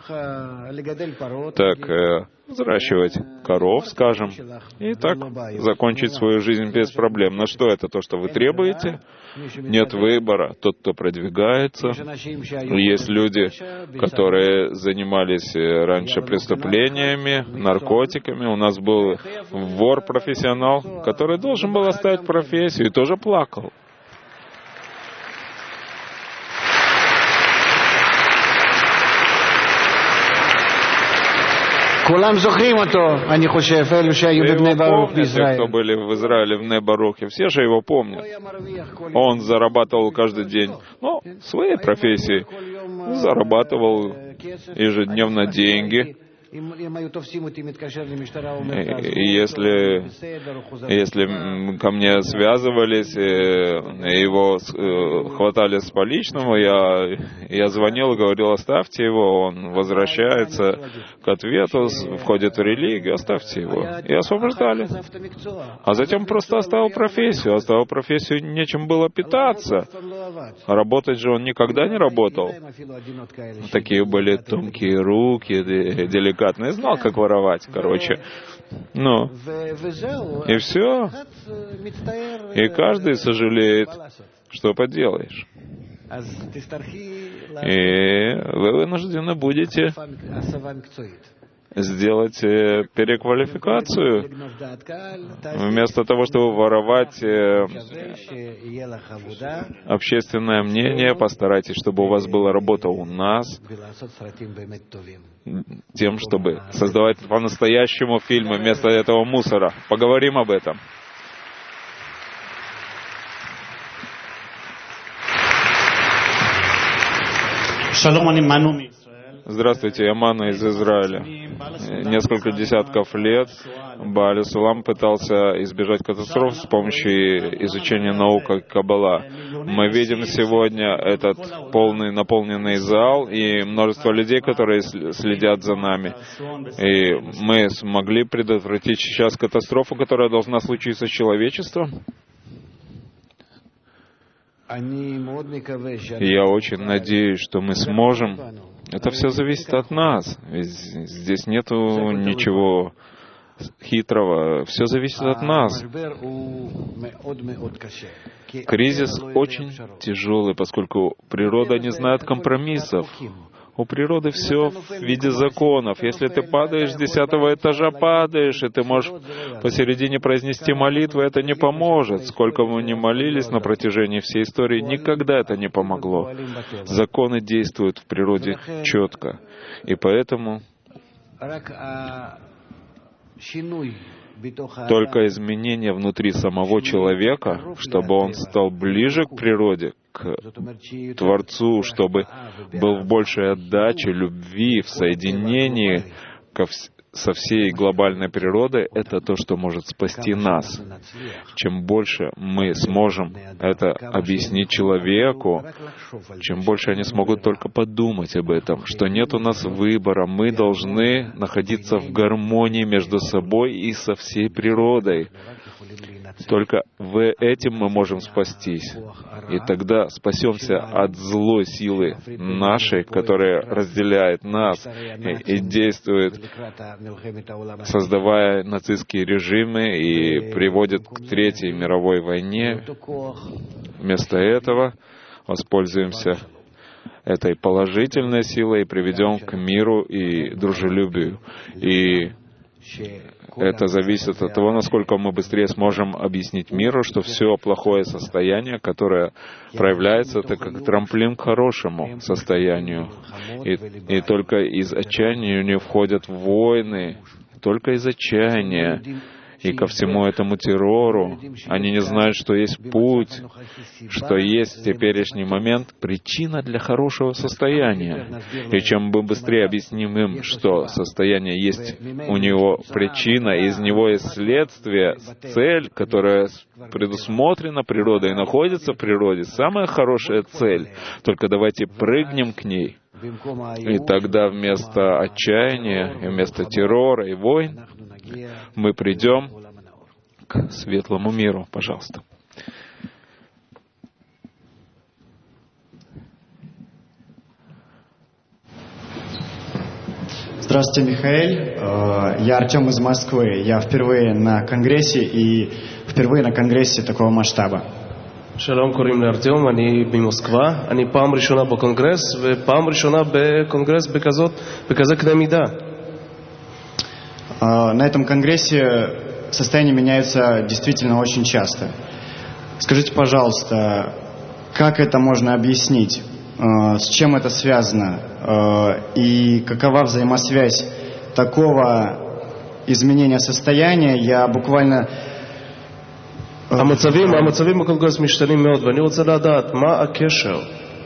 Так, взращивать коров, скажем, и так закончить свою жизнь без проблем. Но что это? То, что вы требуете? Нет выбора. Тот, кто продвигается. Есть люди, которые занимались раньше преступлениями, наркотиками. У нас был вор-профессионал, который должен был оставить профессию и тоже плакал. כולם זוכרים אותו, אני חושב, אלו שהיו בבני ברוך בישראל. Кто были в Израиле, в Небарухе, все же его помнят. Он зарабатывал каждый день, ну, в своей профессии, зарабатывал ежедневно деньги. И если ко мне связывались, его хватали с поличным, я звонил и говорил: оставьте его, он возвращается к ответу, входит в религию, оставьте его. И освобождали. А затем просто оставил профессию, нечем было питаться. Работать же он никогда не работал. Такие были тонкие руки, деликатные. Знал, как воровать, короче. Ну, и все. И каждый сожалеет, что поделаешь. И вы вынуждены будете сделать переквалификацию. Вместо того, чтобы воровать общественное мнение, постарайтесь, чтобы у вас была работа у нас, тем, чтобы создавать по-настоящему фильмы вместо этого мусора. Поговорим об этом. Здравствуйте, я Мана из Израиля. Несколько десятков лет Бааль Сулам пытался избежать катастроф с помощью изучения науки Каббала. Мы видим сегодня этот полный наполненный зал и множество людей, которые следят за нами. И мы смогли предотвратить сейчас катастрофу, которая должна случиться с человечеством. Я очень надеюсь, что мы сможем. Это все зависит от нас. Ведь здесь нету ничего хитрого. Все зависит от нас. Кризис очень тяжелый, поскольку природа не знает компромиссов. У природы все в виде законов. Если ты падаешь с 10-го этажа, падаешь, и ты можешь посередине произнести молитву, это не поможет. Сколько мы ни молились на протяжении всей истории, никогда это не помогло. Законы действуют в природе четко. И поэтому Только изменение внутри самого человека, чтобы он стал ближе к природе, к Творцу, чтобы был в большей отдаче, любви, в соединении со всей глобальной природой, это то, что может спасти нас. Чем больше мы сможем это объяснить человеку, чем больше они смогут только подумать об этом, что нет у нас выбора, мы должны находиться в гармонии между собой и со всей природой. Только этим мы можем спастись. И тогда спасемся от злой силы нашей, которая разделяет нас и действует, создавая нацистские режимы и приводит к Третьей мировой войне. Вместо этого воспользуемся этой положительной силой и приведем к миру и дружелюбию. И это зависит от того, насколько мы быстрее сможем объяснить миру, что все плохое состояние, которое проявляется, это как трамплин к хорошему состоянию. И только из отчаяния не входят войны, только из отчаяния. И ко всему этому террору они не знают, что есть путь, что есть в теперешний момент причина для хорошего состояния. И чем мы быстрее объясним им, что состояние есть у него причина, и из него есть следствие, цель, которая предусмотрена природой и находится в природе, самая хорошая цель, только давайте прыгнем к ней. И тогда вместо отчаяния, и вместо террора и войн, мы придем к светлому миру. Пожалуйста. Здравствуйте, Михаэль. Я Артем из Москвы. Я впервые на конгрессе, и впервые на конгрессе такого масштаба. שלום, קוראים לי ארטיום, אני ממוסקבה. אני פעם ראשונה בקונגרס, ופעם ראשונה בקונגרס בכזה קנה מידה. На этом конгрессе состояние меняется действительно очень часто. Скажите, пожалуйста, как это можно объяснить? С чем это связано? И какова взаимосвязь такого изменения состояния? Я буквально... המצבים בקונגרס משתנים מאוד, ואני רוצה לדעת מה הקשר.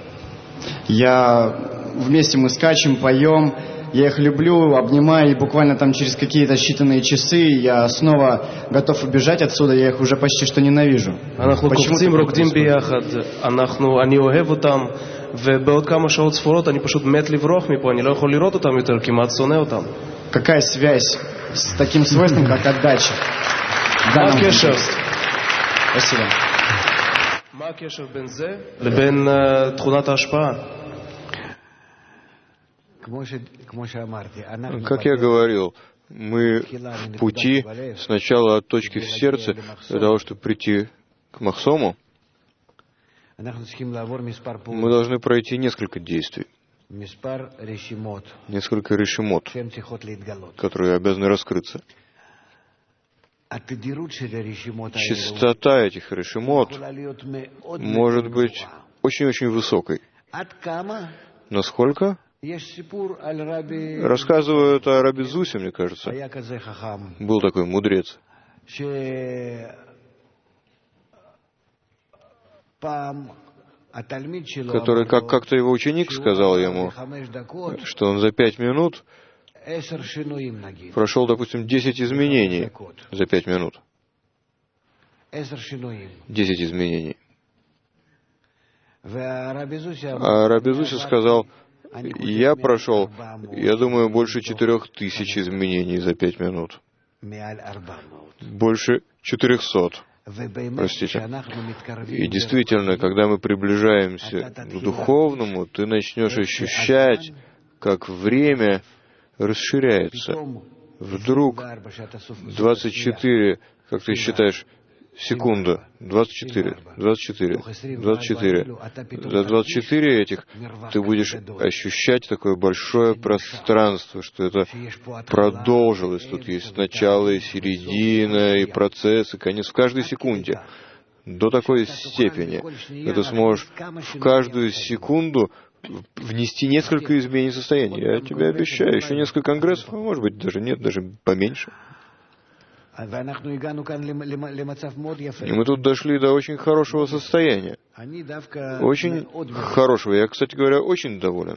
Вместе мы скачем, поем, я их люблю, обнимаю, и буквально там через какие-то считанные часы я снова готов убежать отсюда, я их уже почти что ненавижу. אנחנו קופצים, רוקדים ביחד, אני אוהב אותם, ובעוד כמה שעות ספורות אני פשוט מת לברוח מפה, אני לא יכול לראות אותם יותר, כמעט שונא אותם. Какая связь с таким свойством, как отдача? מה הקשר? спасибо. מה הקשר בין זה לבין תכונת ההשפעה? Как я говорил, мы в пути сначала от точки в сердце для того, чтобы прийти к Махсому. Мы должны пройти несколько действий, несколько решимот, которые обязаны раскрыться. Частота этих решимот может быть очень-очень высокой. Насколько? Рассказывают о Раби Зусе, мне кажется. Был такой мудрец, который, как-то его ученик сказал ему, что он за 5 минут прошел, допустим, 10 изменений за 5 минут. 10 изменений. А Раби Зуси сказал: я прошел, я думаю, больше 4000 изменений за 5 минут. Больше 400. Простите. И действительно, когда мы приближаемся к духовному, ты начнешь ощущать, как время расширяется. Вдруг 24, как ты считаешь, секунда, 24. За 24 этих ты будешь ощущать такое большое пространство, что это продолжилось. Тут есть начало и середина, и процесс, и конец в каждой секунде. До такой степени, что ты сможешь в каждую секунду внести несколько изменений в состояние. Я тебе обещаю, еще несколько конгрессов, а может быть даже нет, даже поменьше. И мы тут дошли до очень хорошего состояния. Очень хорошего. Я, кстати говоря, очень доволен.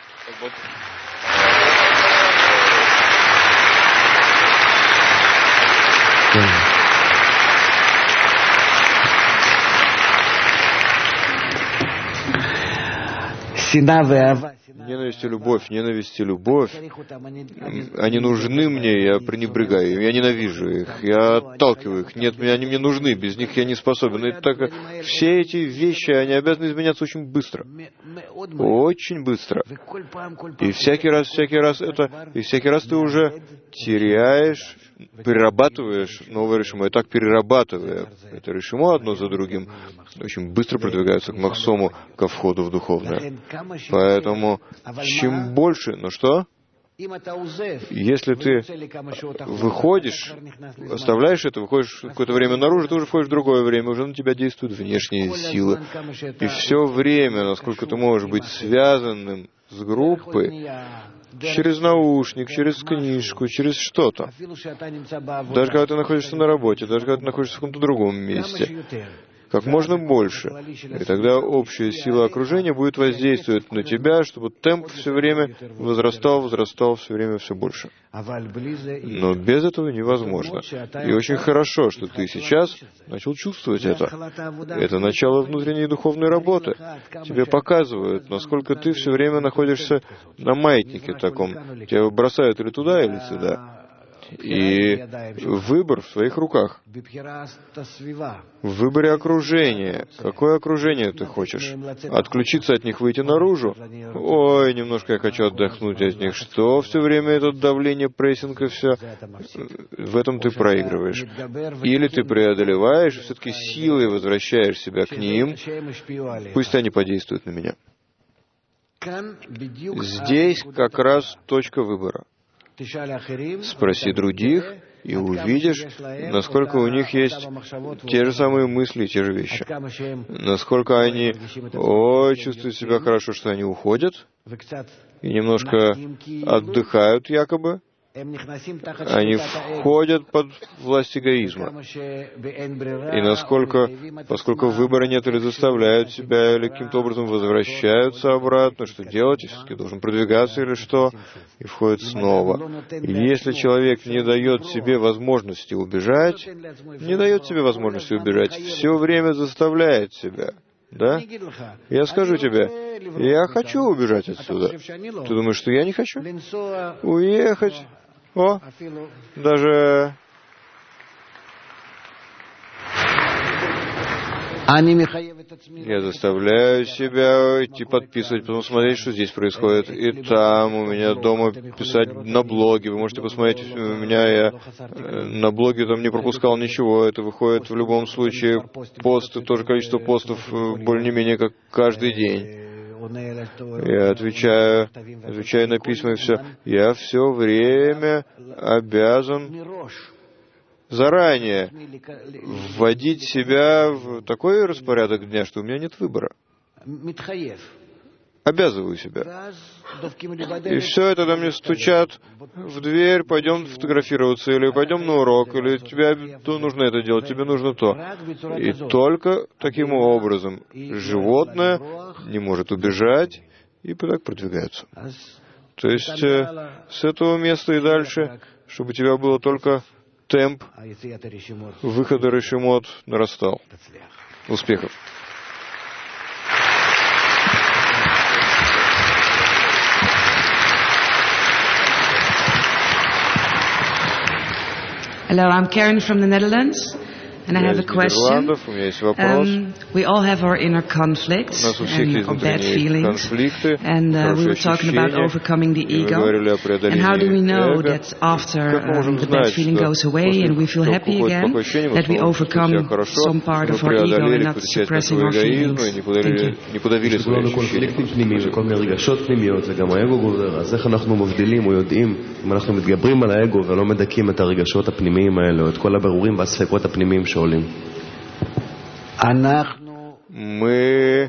Ненависть и любовь, они нужны мне, я пренебрегаю, я ненавижу их, я отталкиваю их. Нет, они мне нужны, без них я не способен. И так все эти вещи, они обязаны изменяться очень быстро. Очень быстро. И всякий раз ты уже теряешь, перерабатываешь новое решимо. И так перерабатывая это решимо одно за другим, очень быстро продвигаются к Махсому, ко входу в духовное. Поэтому чем больше, ну что? Если ты выходишь, оставляешь это, выходишь какое-то время наружу, ты уже входишь в другое время, уже на тебя действуют внешние силы. И все время, насколько ты можешь быть связанным с группой, через наушник, через книжку, через что-то. Даже когда ты находишься на работе, даже когда ты находишься в каком-то другом месте. Как можно больше. И тогда общая сила окружения будет воздействовать на тебя, чтобы темп все время возрастал, все время все больше. Но без этого невозможно. И очень хорошо, что ты сейчас начал чувствовать это. Это начало внутренней духовной работы. Тебе показывают, насколько ты все время находишься на маятнике таком. Тебя бросают или туда, или сюда. И выбор в своих руках. В выборе окружения. Какое окружение ты хочешь? Отключиться от них, выйти наружу? Ой, немножко я хочу отдохнуть от них. Что все время это давление, прессинг и все? В этом ты проигрываешь. Или ты преодолеваешь, все-таки силой возвращаешь себя к ним. Пусть они подействуют на меня. Здесь как раз точка выбора. Спроси других, и увидишь, насколько у них есть те же самые мысли, те же вещи. Насколько они чувствуют себя хорошо, что они уходят, и немножко отдыхают якобы. Они входят под власть эгоизма. И насколько, поскольку выбора нет, или заставляют себя, или каким-то образом возвращаются обратно, что делать, и все-таки должен продвигаться или что, и входит снова. И если человек не дает себе возможности убежать, все время заставляет себя, да? Я скажу тебе, я хочу убежать отсюда. Ты думаешь, что я не хочу? Уехать? Даже... Я заставляю себя идти подписывать, потом смотреть, что здесь происходит. И там у меня дома писать на блоге. Вы можете посмотреть, у меня я на блоге там не пропускал ничего. Это выходит в любом случае. Посты, тоже количество постов более-менее как каждый день. Я отвечаю на письма и все. Я все время обязан заранее вводить себя в такой распорядок дня, что у меня нет выбора. Обязываю себя. И все это на мне стучат в дверь, пойдем фотографироваться, или пойдем на урок, или тебе нужно это делать, тебе нужно то. И только таким образом животное не может убежать и так продвигается. То есть с этого места и дальше, чтобы у тебя было только темп выхода решимот нарастал. Успехов! Hello, I'm Karen from the Netherlands, and I have a question. We all have our inner conflicts and our bad feelings, and we were talking about overcoming the ego. And how do we know that after the bad feeling goes away and we feel happy again, that we overcome some part of our ego and not suppressing our feelings? Мы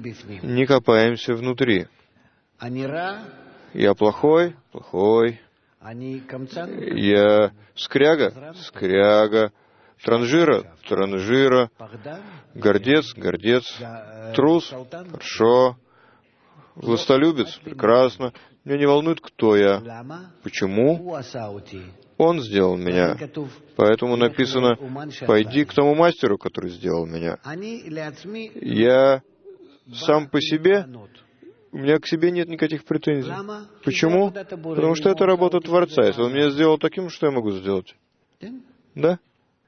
не копаемся внутри. Я плохой, плохой. Я скряга, транжира, гордец, трус, хорошо, властолюбец, прекрасно. Меня не волнует, кто я. Почему? Он сделал меня. Поэтому написано: пойди к тому мастеру, который сделал меня. Я сам по себе, у меня к себе нет никаких претензий. Почему? Потому что это работа Творца. Если он меня сделал таким, что я могу сделать? Да?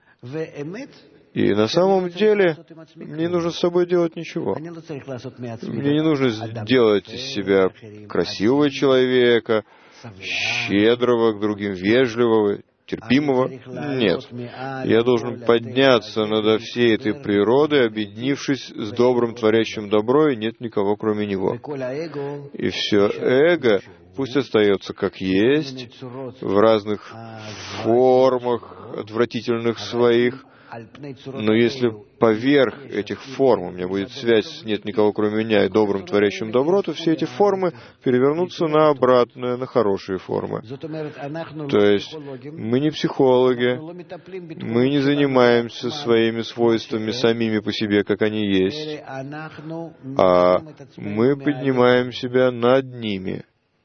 И на самом деле мне не нужно с собой делать ничего. Мне не нужно сделать из себя красивого человека, щедрого к другим, вежливого, терпимого. Нет. Я должен подняться над всей этой природой, объединившись с добрым, творящим добро, и нет никого, кроме него. И все эго пусть остается как есть, в разных формах, отвратительных своих, но если поверх этих форм у меня будет связь «нет никого, кроме меня» и добрым, творящим добро, то все эти формы перевернутся на обратные, на хорошие формы. То есть мы не психологи, мы не занимаемся своими свойствами самими по себе, как они есть, а мы поднимаем себя над ними.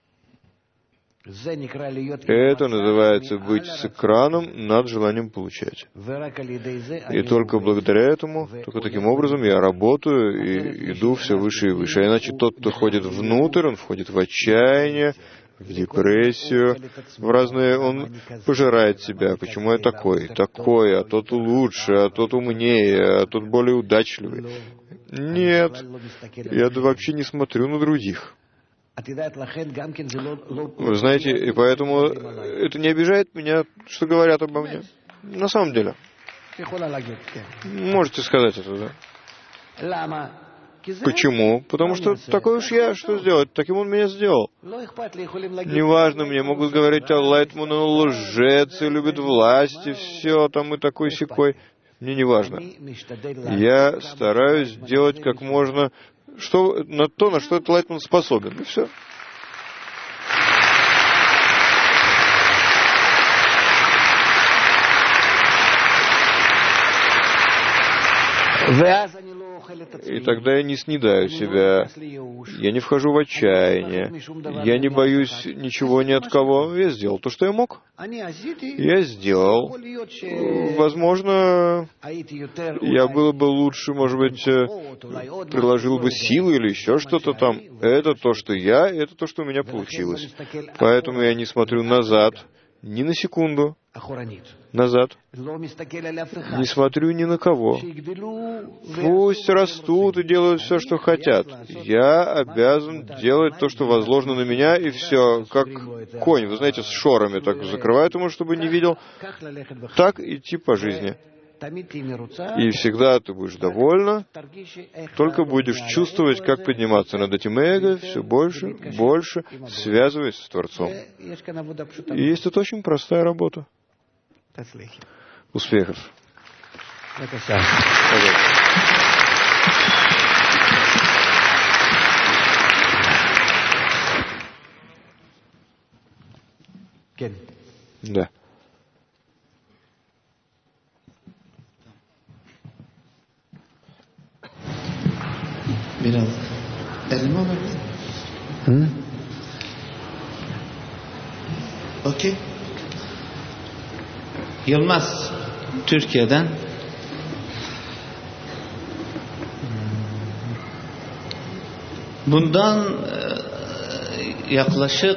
Это называется быть с экраном над желанием получать. И только благодаря этому, только таким образом я работаю и иду все выше и выше. А иначе тот, кто ходит внутрь, он входит в отчаяние, в депрессию, в разные, он пожирает себя. Почему я такой, а тот лучше, а тот умнее, а тот более удачливый. Нет, я вообще не смотрю на других. Вы знаете, и поэтому это не обижает меня, что говорят обо мне. На самом деле. Можете сказать это, да? Почему? Потому что такой уж я, что сделать? Таким он меня сделал. Неважно, мне могут говорить, а Лайтман он лжец и любит власть, и все там и такой-сякой. Мне не важно. Я стараюсь делать как можно на то, на что этот Лайтман способен. И все. И тогда я не снедаю себя, я не вхожу в отчаяние, я не боюсь ничего ни от кого. Я сделал то, что я мог. Я сделал. Возможно, я было бы лучше, может быть, приложил бы силы или еще что-то там. Это то, что я, и это то, что у меня получилось. Поэтому я не смотрю назад ни на секунду. Назад. Не смотрю ни на кого. Пусть растут и делают все, что хотят. Я обязан делать то, что возложено на меня, и все. Как конь, вы знаете, с шорами так закрывают ему, чтобы не видел. Так идти по жизни. И всегда ты будешь довольна, только будешь чувствовать, как подниматься над этим эго все больше, больше, связываясь с Творцом. И есть тут очень простая работа. Успехов. Да. Biraz elma var. Okey. Yılmaz Türkiye'den. Bundan yaklaşık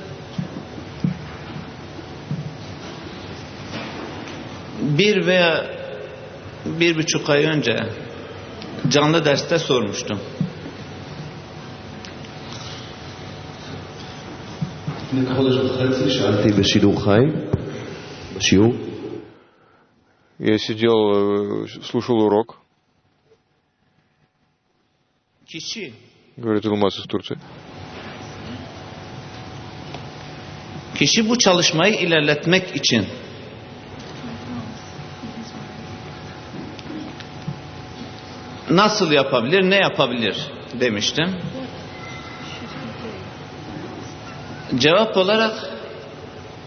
1 veya 1,5 ay önce canlı derste sormuştum. Я сидел, слушал урок. Говорит Илмаз из Турции. Kişi bu çalışmayı ilerletmek için nasıl yapabilir, ne yapabilir demiştim. Cevap olarak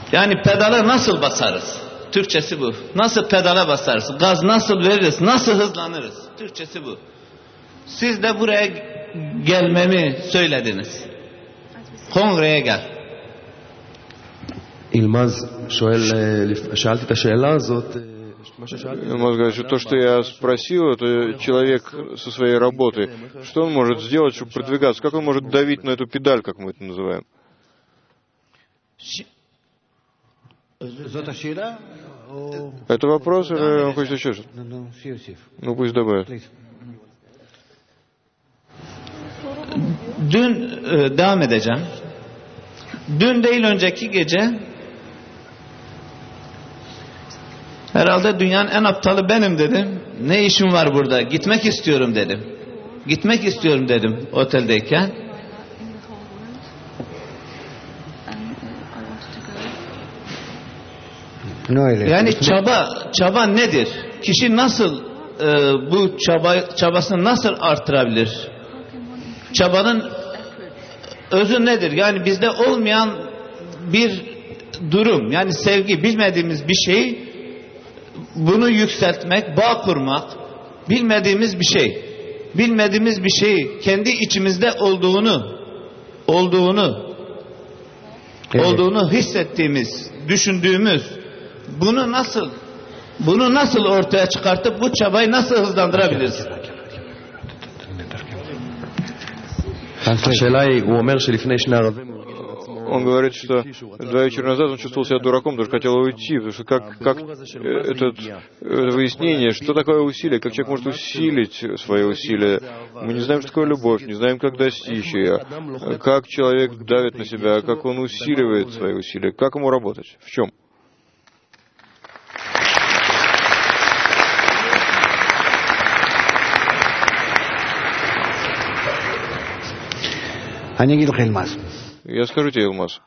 Yani pedala nasıl basarız? Türkçesi bu. Nasıl pedala basarız? Gaz nasıl veririz? Nasıl hızlanırız? Türkçesi bu. Siz de buraya gelmemi söylediniz. Kongreye gel. Илмаз שאלתי את השאלה הזאת. Илмаз говорит, что то, что я спросил, это человек со своей работы. Что он может сделать, чтобы продвигаться? Как он может давить на эту педаль, как мы это называем? Это вопрос, или он хочет еще что-то? Ну, пусть добавит. Dün devam edeceğim. Dün değil önceki gece herhalde dünyanın en aptalı benim dedim. Ne işim var burada? Gitmek istiyorum dedim. Gitmek istiyorum dedim oteldeyken. Yani çaba nedir? Kişi nasıl bu çabasını nasıl artırabilir? Çabanın özü nedir? Yani bizde olmayan bir durum, yani sevgi, bilmediğimiz bir şey, bunu yükseltmek, bağ kurmak, bilmediğimiz bir şey, bilmediğimiz bir şeyi kendi içimizde olduğunu hissettiğimiz, düşündüğümüz, bunu nasıl ortaya çıkartıp bu çabayı nasıl hızlandırabiliriz? Он говорит, что 2 вечера назад он чувствовал себя дураком, даже хотел уйти, потому что как это выяснение, что такое усилие, как человек может усилить свои усилия. Мы не знаем, что такое любовь, не знаем, как достичь ее, как человек давит на себя, как он усиливает свои усилия, как ему работать, в чем? Я скажу тебе, Илмаз,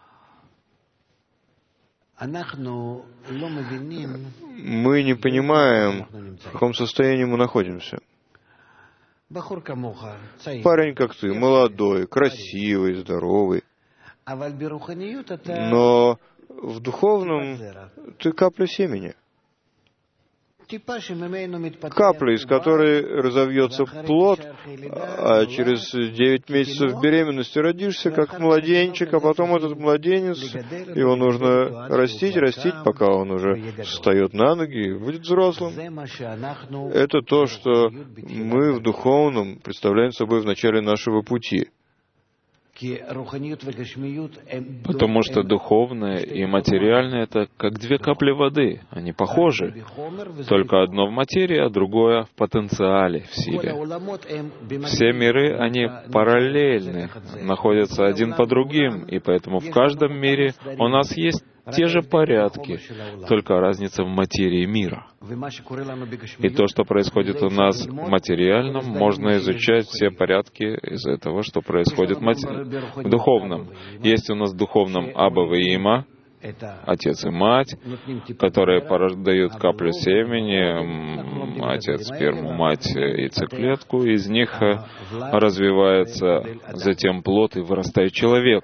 мы не понимаем, в каком состоянии мы находимся. Парень, как ты, молодой, красивый, здоровый, но в духовном ты капля семени. Капля, из которой разовьется плод, а через 9 месяцев беременности родишься как младенчик, а потом этот младенец, его нужно растить, пока он уже встает на ноги и будет взрослым. Это то, что мы в духовном представляем собой в начале нашего пути. Потому что духовное и материальное — это как 2 капли воды. Они похожи. Только одно в материи, а другое в потенциале, в силе. Все миры, они параллельны, находятся один по другим, и поэтому в каждом мире у нас есть те же порядки, только разница в материи мира. И то, что происходит у нас в материальном, можно изучать все порядки из этого, что происходит в духовном. Есть у нас в духовном Аба и Има, отец и мать, которые дают каплю семени, отец сперму, мать яйцеклетку, из них развивается затем плод и вырастает человек.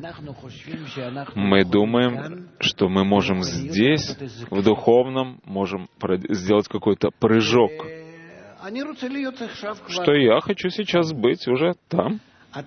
Мы думаем, что мы можем здесь, в духовном, можем сделать какой-то прыжок. Что я хочу сейчас быть уже там.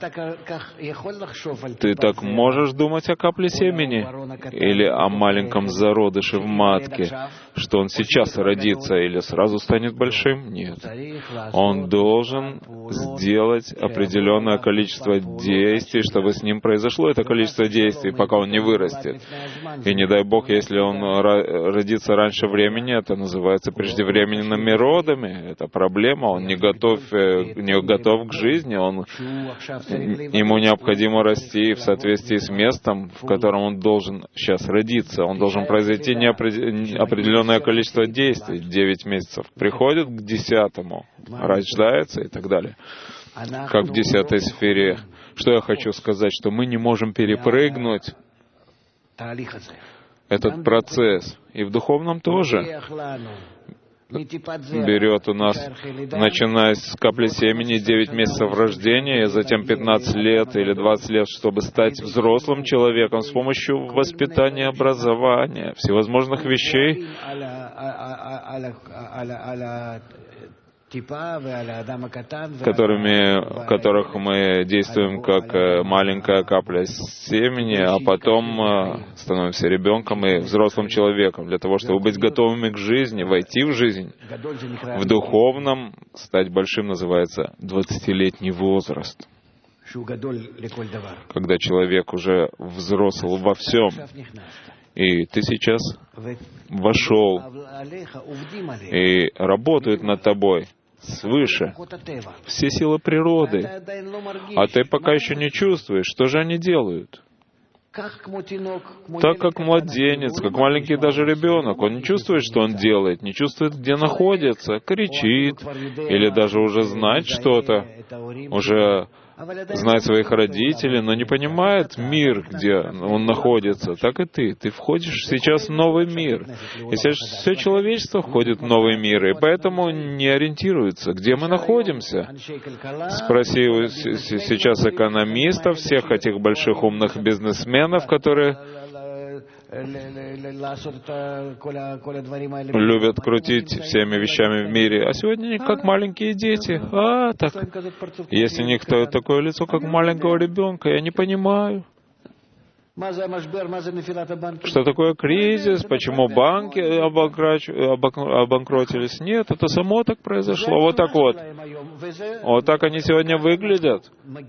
Ты так можешь думать о капле семени или о маленьком зародыше в матке, что он сейчас родится или сразу станет большим? Нет. Он должен сделать определенное количество действий, чтобы с ним произошло это количество действий, пока он не вырастет. И не дай Бог, если он родится раньше времени, это называется преждевременными родами. Это проблема. Он не готов к жизни, ему необходимо расти в соответствии с местом, в котором он должен сейчас родиться. Он должен произойти определенное количество действий. 9 месяцев приходит к 10-му, рождается и так далее. Как в 10-й сфере. Что я хочу сказать? Что мы не можем перепрыгнуть этот процесс. И в духовном тоже. берет у нас, начиная с капли семени, 9 месяцев рождения, и затем 15 лет или 20 лет, чтобы стать взрослым человеком с помощью воспитания, образования, всевозможных вещей, которых мы действуем как маленькая капля семени, а потом становимся ребенком и взрослым человеком, для того, чтобы быть готовыми к жизни, войти в жизнь. В духовном стать большим называется 20-летний возраст, когда человек уже взрослый во всем. И ты сейчас вошел, и работают над тобой свыше все силы природы, а ты пока еще не чувствуешь, что же они делают. Так как младенец, как маленький даже ребенок, он не чувствует, что он делает, не чувствует, где находится, кричит, или даже уже знает что-то, уже знает своих родителей, но не понимает мир, где он находится. Так и ты. Ты входишь сейчас в новый мир. И сейчас все человечество входит в новый мир, и поэтому не ориентируется, где мы находимся. Спроси сейчас экономистов, всех этих больших умных бизнесменов, которые любят крутить всеми вещами в мире, а сегодня они как маленькие дети. Так. Если никто такое лицо, как маленького ребенка, я не понимаю. Что такое кризис? Почему банки обанкротились? Нет, это само так произошло. Вот так вот. Вот так они сегодня выглядят.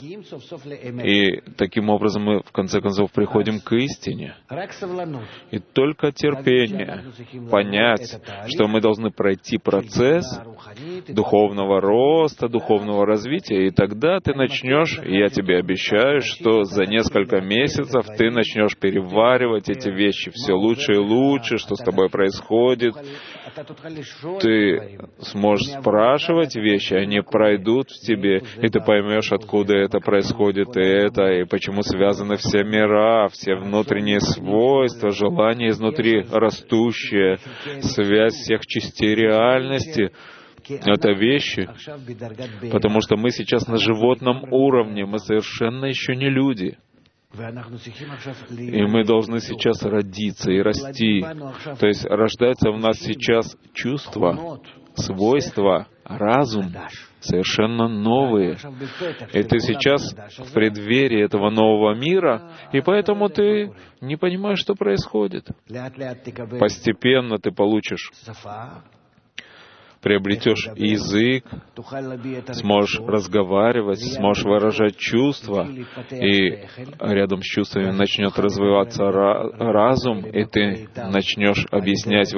И таким образом мы, в конце концов, приходим к истине. И только терпение, понять, что мы должны пройти процесс духовного роста, духовного развития, и тогда ты начнешь, и я тебе обещаю, что за несколько месяцев ты начнешь переваривать эти вещи все лучше и лучше, что с тобой происходит. Ты сможешь спрашивать вещи, они пройдут в тебе, и ты поймешь, откуда это происходит, и почему связаны все мира, все внутренние свойства, желания изнутри растущие, связь всех частей реальности. Это вещи, потому что мы сейчас на животном уровне, мы совершенно еще не люди. И мы должны сейчас родиться и расти. То есть рождается в нас сейчас чувства, свойства, разум, совершенно новые. И ты сейчас в преддверии этого нового мира, и поэтому ты не понимаешь, что происходит. Постепенно ты приобретешь язык, сможешь разговаривать, сможешь выражать чувства, и рядом с чувствами начнет развиваться разум, и ты начнешь объяснять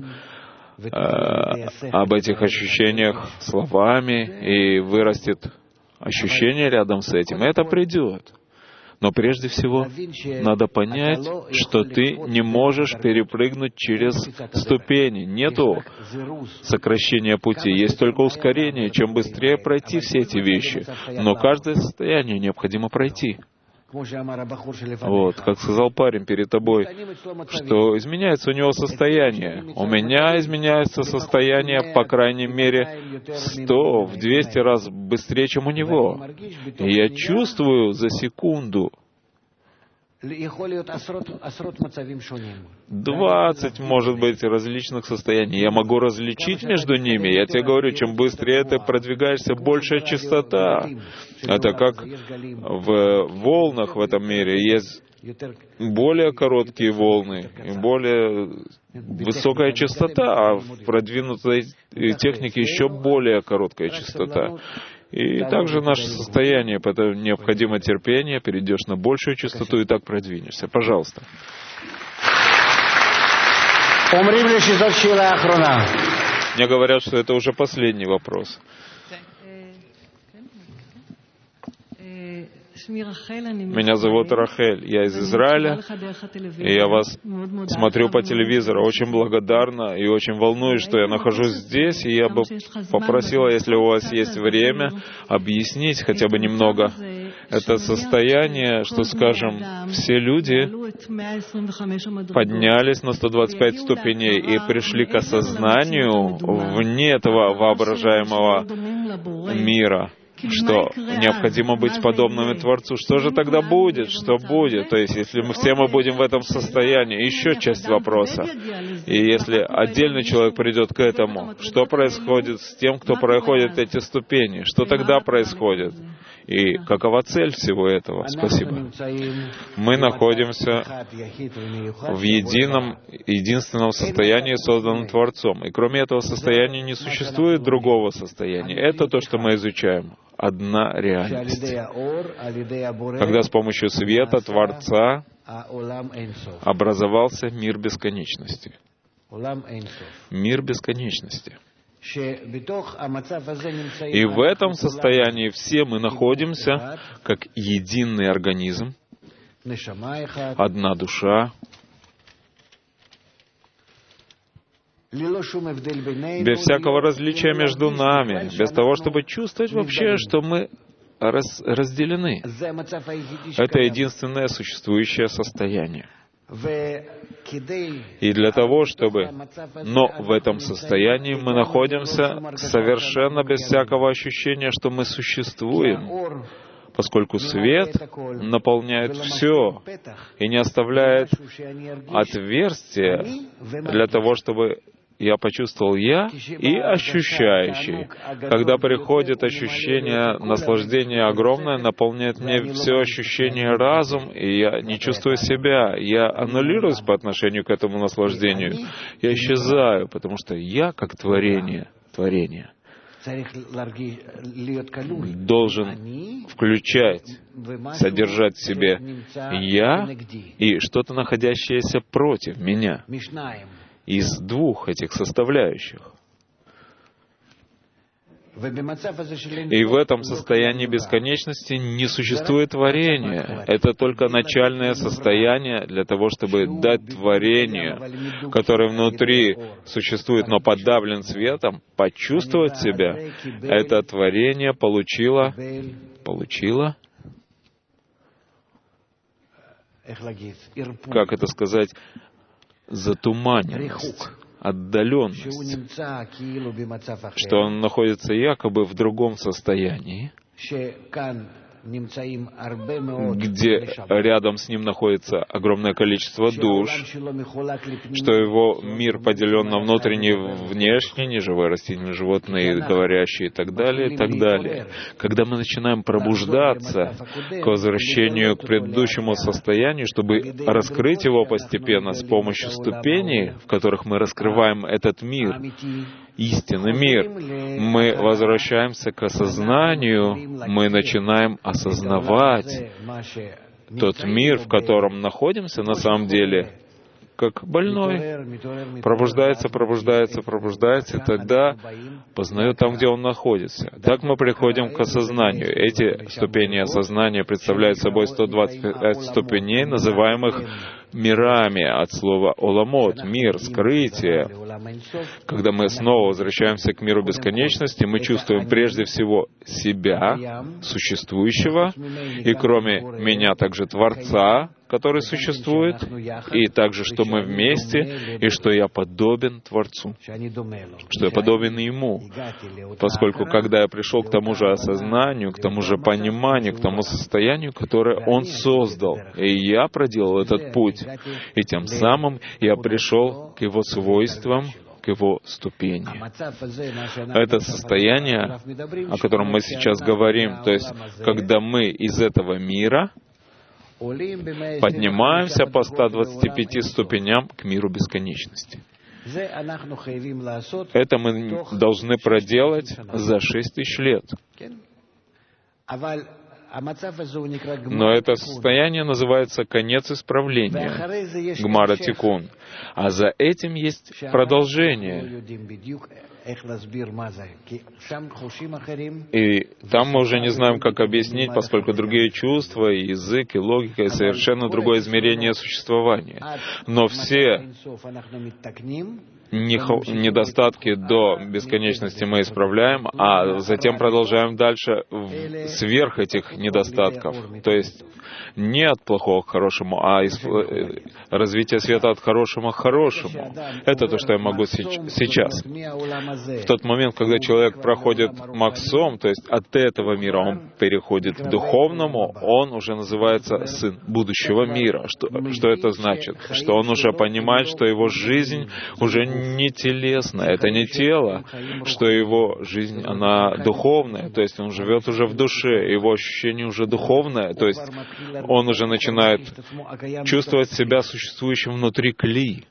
об этих ощущениях словами, и вырастет ощущение рядом с этим, и это придет. Но прежде всего надо понять, что ты не можешь перепрыгнуть через ступени. Нету сокращения пути, есть только ускорение. Чем быстрее пройти все эти вещи. Но каждое состояние необходимо пройти. Вот, как сказал парень перед тобой, что изменяется у него состояние. У меня изменяется состояние, по крайней мере, в 100, в 200 раз быстрее, чем у него. И я чувствую за секунду 20, может быть, различных состояний. Я могу различить между ними. Я тебе говорю, чем быстрее ты продвигаешься, большая частота. Это как в волнах в этом мире. Есть более короткие волны и более высокая частота, а в продвинутой технике еще более короткая частота. И также наше состояние, поэтому необходимо терпение, перейдешь на большую частоту и так продвинешься. Пожалуйста. Мне говорят, что это уже последний вопрос. Меня зовут Рахель, я из Израиля, и я вас смотрю по телевизору. Очень благодарна и очень волнуюсь, что я нахожусь здесь, и я бы попросила, если у вас есть время, объяснить хотя бы немного Это состояние, что, скажем, все люди поднялись на 125 ступеней и пришли к осознанию вне этого воображаемого мира, что необходимо быть подобными Творцу. Что же тогда будет? Что будет? То есть, если мы все будем в этом состоянии, еще часть вопроса. И если отдельный человек придет к этому, что происходит с тем, кто проходит эти ступени? Что тогда происходит? И какова цель всего этого? Спасибо. Мы находимся в единственном состоянии, созданном Творцом. И кроме этого состояния не существует другого состояния. Это то, что мы изучаем. Одна реальность. Когда с помощью света Творца образовался мир бесконечности. Мир бесконечности. И в этом состоянии все мы находимся как единый организм, одна душа, без всякого различия между нами, без того, чтобы чувствовать вообще, что мы разделены. Это единственное существующее состояние. И для того, чтобы... Но в этом состоянии мы находимся совершенно без всякого ощущения, что мы существуем, поскольку свет наполняет все и не оставляет отверстия для того, чтобы я почувствовал я и ощущающий. Когда приходит ощущение наслаждения огромное, наполняет мне все ощущение разум, и я не чувствую себя. Я аннулируюсь по отношению к этому наслаждению. Я исчезаю, потому что я как творение должен включать, содержать в себе я и что-то, находящееся против меня. Из двух этих составляющих. И в этом состоянии бесконечности не существует творения. Это только начальное состояние для того, чтобы дать творению, которое внутри существует, но подавлен светом, почувствовать себя. Это творение получило, как это сказать, затуманенность, отдаленность, что он находится якобы в другом состоянии, где рядом с ним находится огромное количество душ, что его мир поделен на внутренний и внешний, неживое растение, животные, говорящие и так далее, и так далее. Когда мы начинаем пробуждаться к возвращению к предыдущему состоянию, чтобы раскрыть его постепенно с помощью ступеней, в которых мы раскрываем этот мир, истинный мир, мы возвращаемся к осознанию, мы начинаем осознавать тот мир, в котором находимся на самом деле, как больной. Пробуждается, и тогда познает там, где он находится. Так мы приходим к осознанию. Эти ступени осознания представляют собой 125 ступеней, называемых мирами от слова «оламот», мир, скрытие. Когда мы снова возвращаемся к миру бесконечности, мы чувствуем прежде всего себя, существующего, и кроме меня также Творца, который существует, и также, что мы вместе, и что я подобен Творцу, что я подобен Ему. Поскольку, когда я пришел к тому же осознанию, к тому же пониманию, к тому состоянию, которое Он создал, и я проделал этот путь, и тем самым я пришел к Его свойствам, к Его ступени. Это состояние, о котором мы сейчас говорим, то есть, когда мы из этого мира поднимаемся по 125 ступеням к миру бесконечности. Это мы должны проделать за 6000 лет. Но это состояние называется конец исправления, Гмара Тикун. А за этим есть продолжение. И там мы уже не знаем, как объяснить, поскольку другие чувства, и язык, и логика, и совершенно другое измерение существования. Но все недостатки до бесконечности мы исправляем, а затем продолжаем дальше сверх этих недостатков. То есть не от плохого к хорошему, а развитие света от хорошего к хорошему. Это то, что я могу сейчас. В тот момент, когда человек проходит максом, то есть от этого мира он переходит к духовному, он уже называется сын будущего мира. Что это значит? Что он уже понимает, что его жизнь уже не телесная, это не тело, что его жизнь, она духовная, то есть он живет уже в душе, его ощущение уже духовное, то есть он уже начинает чувствовать себя существующим внутри кли,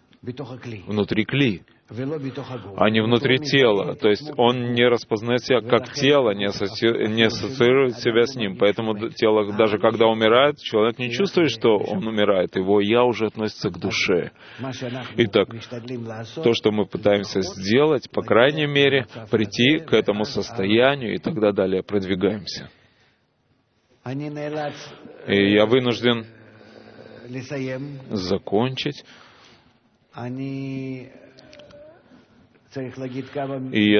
а не внутри тела. То есть он не распознает себя как тело, не ассоциирует себя с ним. Поэтому тело, даже когда умирает, человек не чувствует, что он умирает. Его «я» уже относится к душе. Итак, то, что мы пытаемся сделать, по крайней мере, прийти к этому состоянию, и тогда далее продвигаемся. И я вынужден закончить. И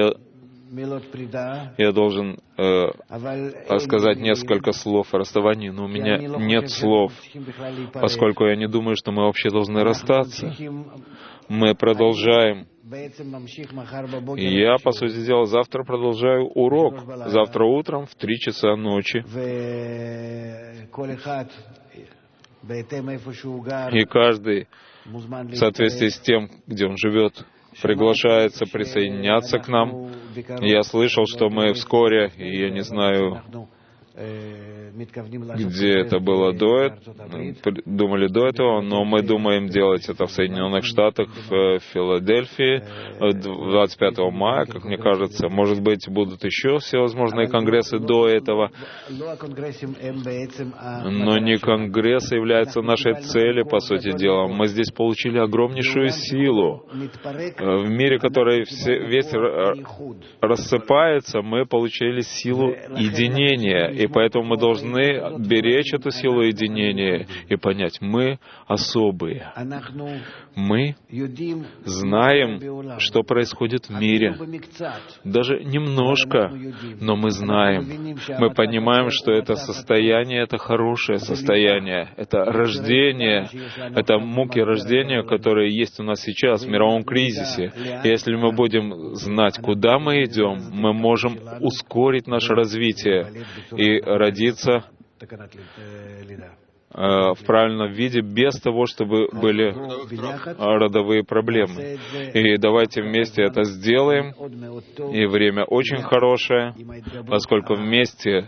я должен сказать несколько слов о расставании, но у меня нет слов, поскольку я не думаю, что мы вообще должны расстаться. Мы продолжаем. И я, по сути дела, завтра продолжаю урок. Завтра утром в 3 часа ночи. И каждый, в соответствии с тем, где он живет, приглашается присоединяться к нам. Я слышал, что мы вскоре, и я не знаю, где это было думали до этого, но мы думаем делать это в Соединенных Штатах, в Филадельфии, 25 мая, как мне кажется. Может быть, будут еще всевозможные конгрессы до этого. Но не конгресс является нашей целью, по сути дела. Мы здесь получили огромнейшую силу. В мире, который весь рассыпается, мы получили силу единения. И поэтому мы должны беречь эту силу единения и понять, мы особые. Мы знаем, что происходит в мире. Даже немножко, но мы знаем. Мы понимаем, что это состояние, это хорошее состояние. Это рождение, это муки рождения, которые есть у нас сейчас в мировом кризисе. И если мы будем знать, куда мы идем, мы можем ускорить наше развитие и родиться в правильном виде, без того, чтобы были родовые проблемы. И давайте вместе это сделаем. И время очень хорошее, поскольку вместе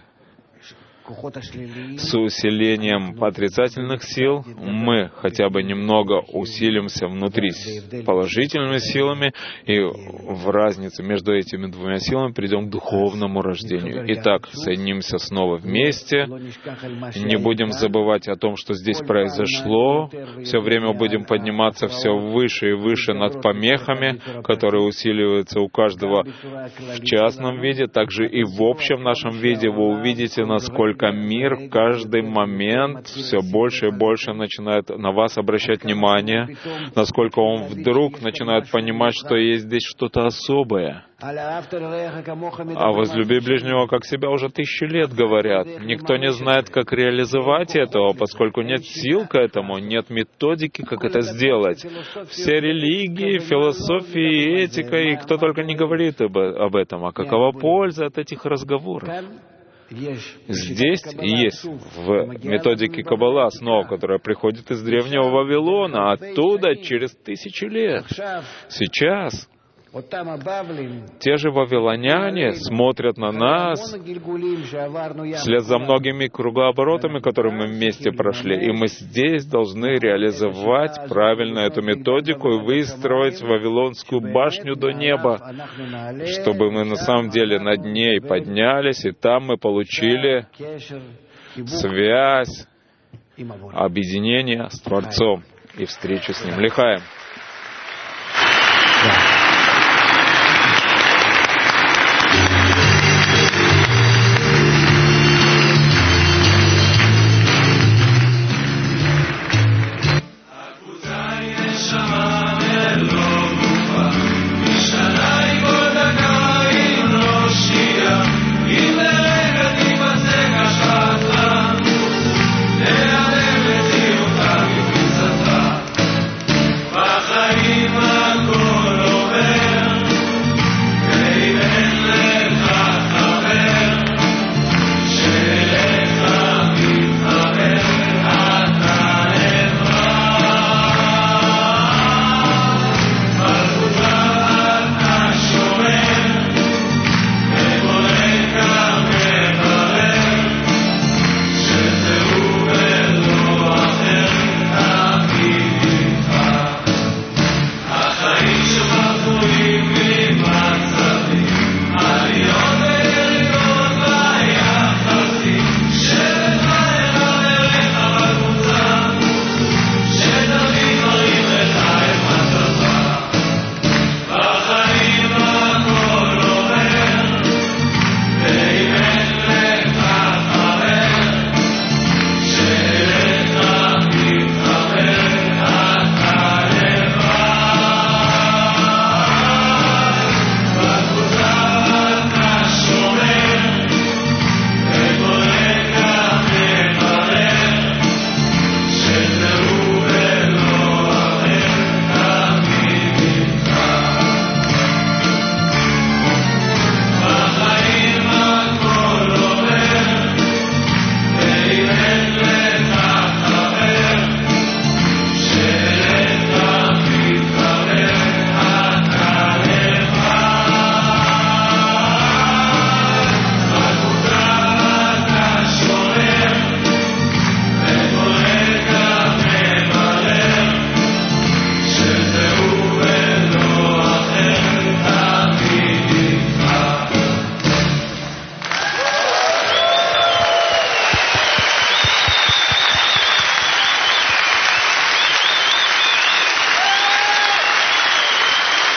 с усилением отрицательных сил мы хотя бы немного усилимся внутри положительными силами, и в разнице между этими двумя силами придем к духовному рождению. Итак, соединимся снова вместе, не будем забывать о том, что здесь произошло, все время будем подниматься все выше и выше над помехами, которые усиливаются у каждого в частном виде, также и в общем нашем виде. Вы увидите, насколько мир в каждый момент все больше и больше начинает на вас обращать внимание, насколько он вдруг начинает понимать, что есть здесь что-то особое. А возлюби ближнего как себя уже 1000 лет говорят. Никто не знает, как реализовать этого, поскольку нет сил к этому, нет методики, как это сделать. Все религии, философии, этика, и кто только не говорит об этом. А какова польза от этих разговоров? Здесь есть в методике Каббала основа, которая приходит из древнего Вавилона, оттуда через 1000 лет. Сейчас те же вавилоняне смотрят на нас вслед за многими кругооборотами, которые мы вместе прошли. И мы здесь должны реализовать правильно эту методику и выстроить Вавилонскую башню до неба, чтобы мы на самом деле над ней поднялись, и там мы получили связь, объединение с Творцом и встречу с Ним. Лихаем.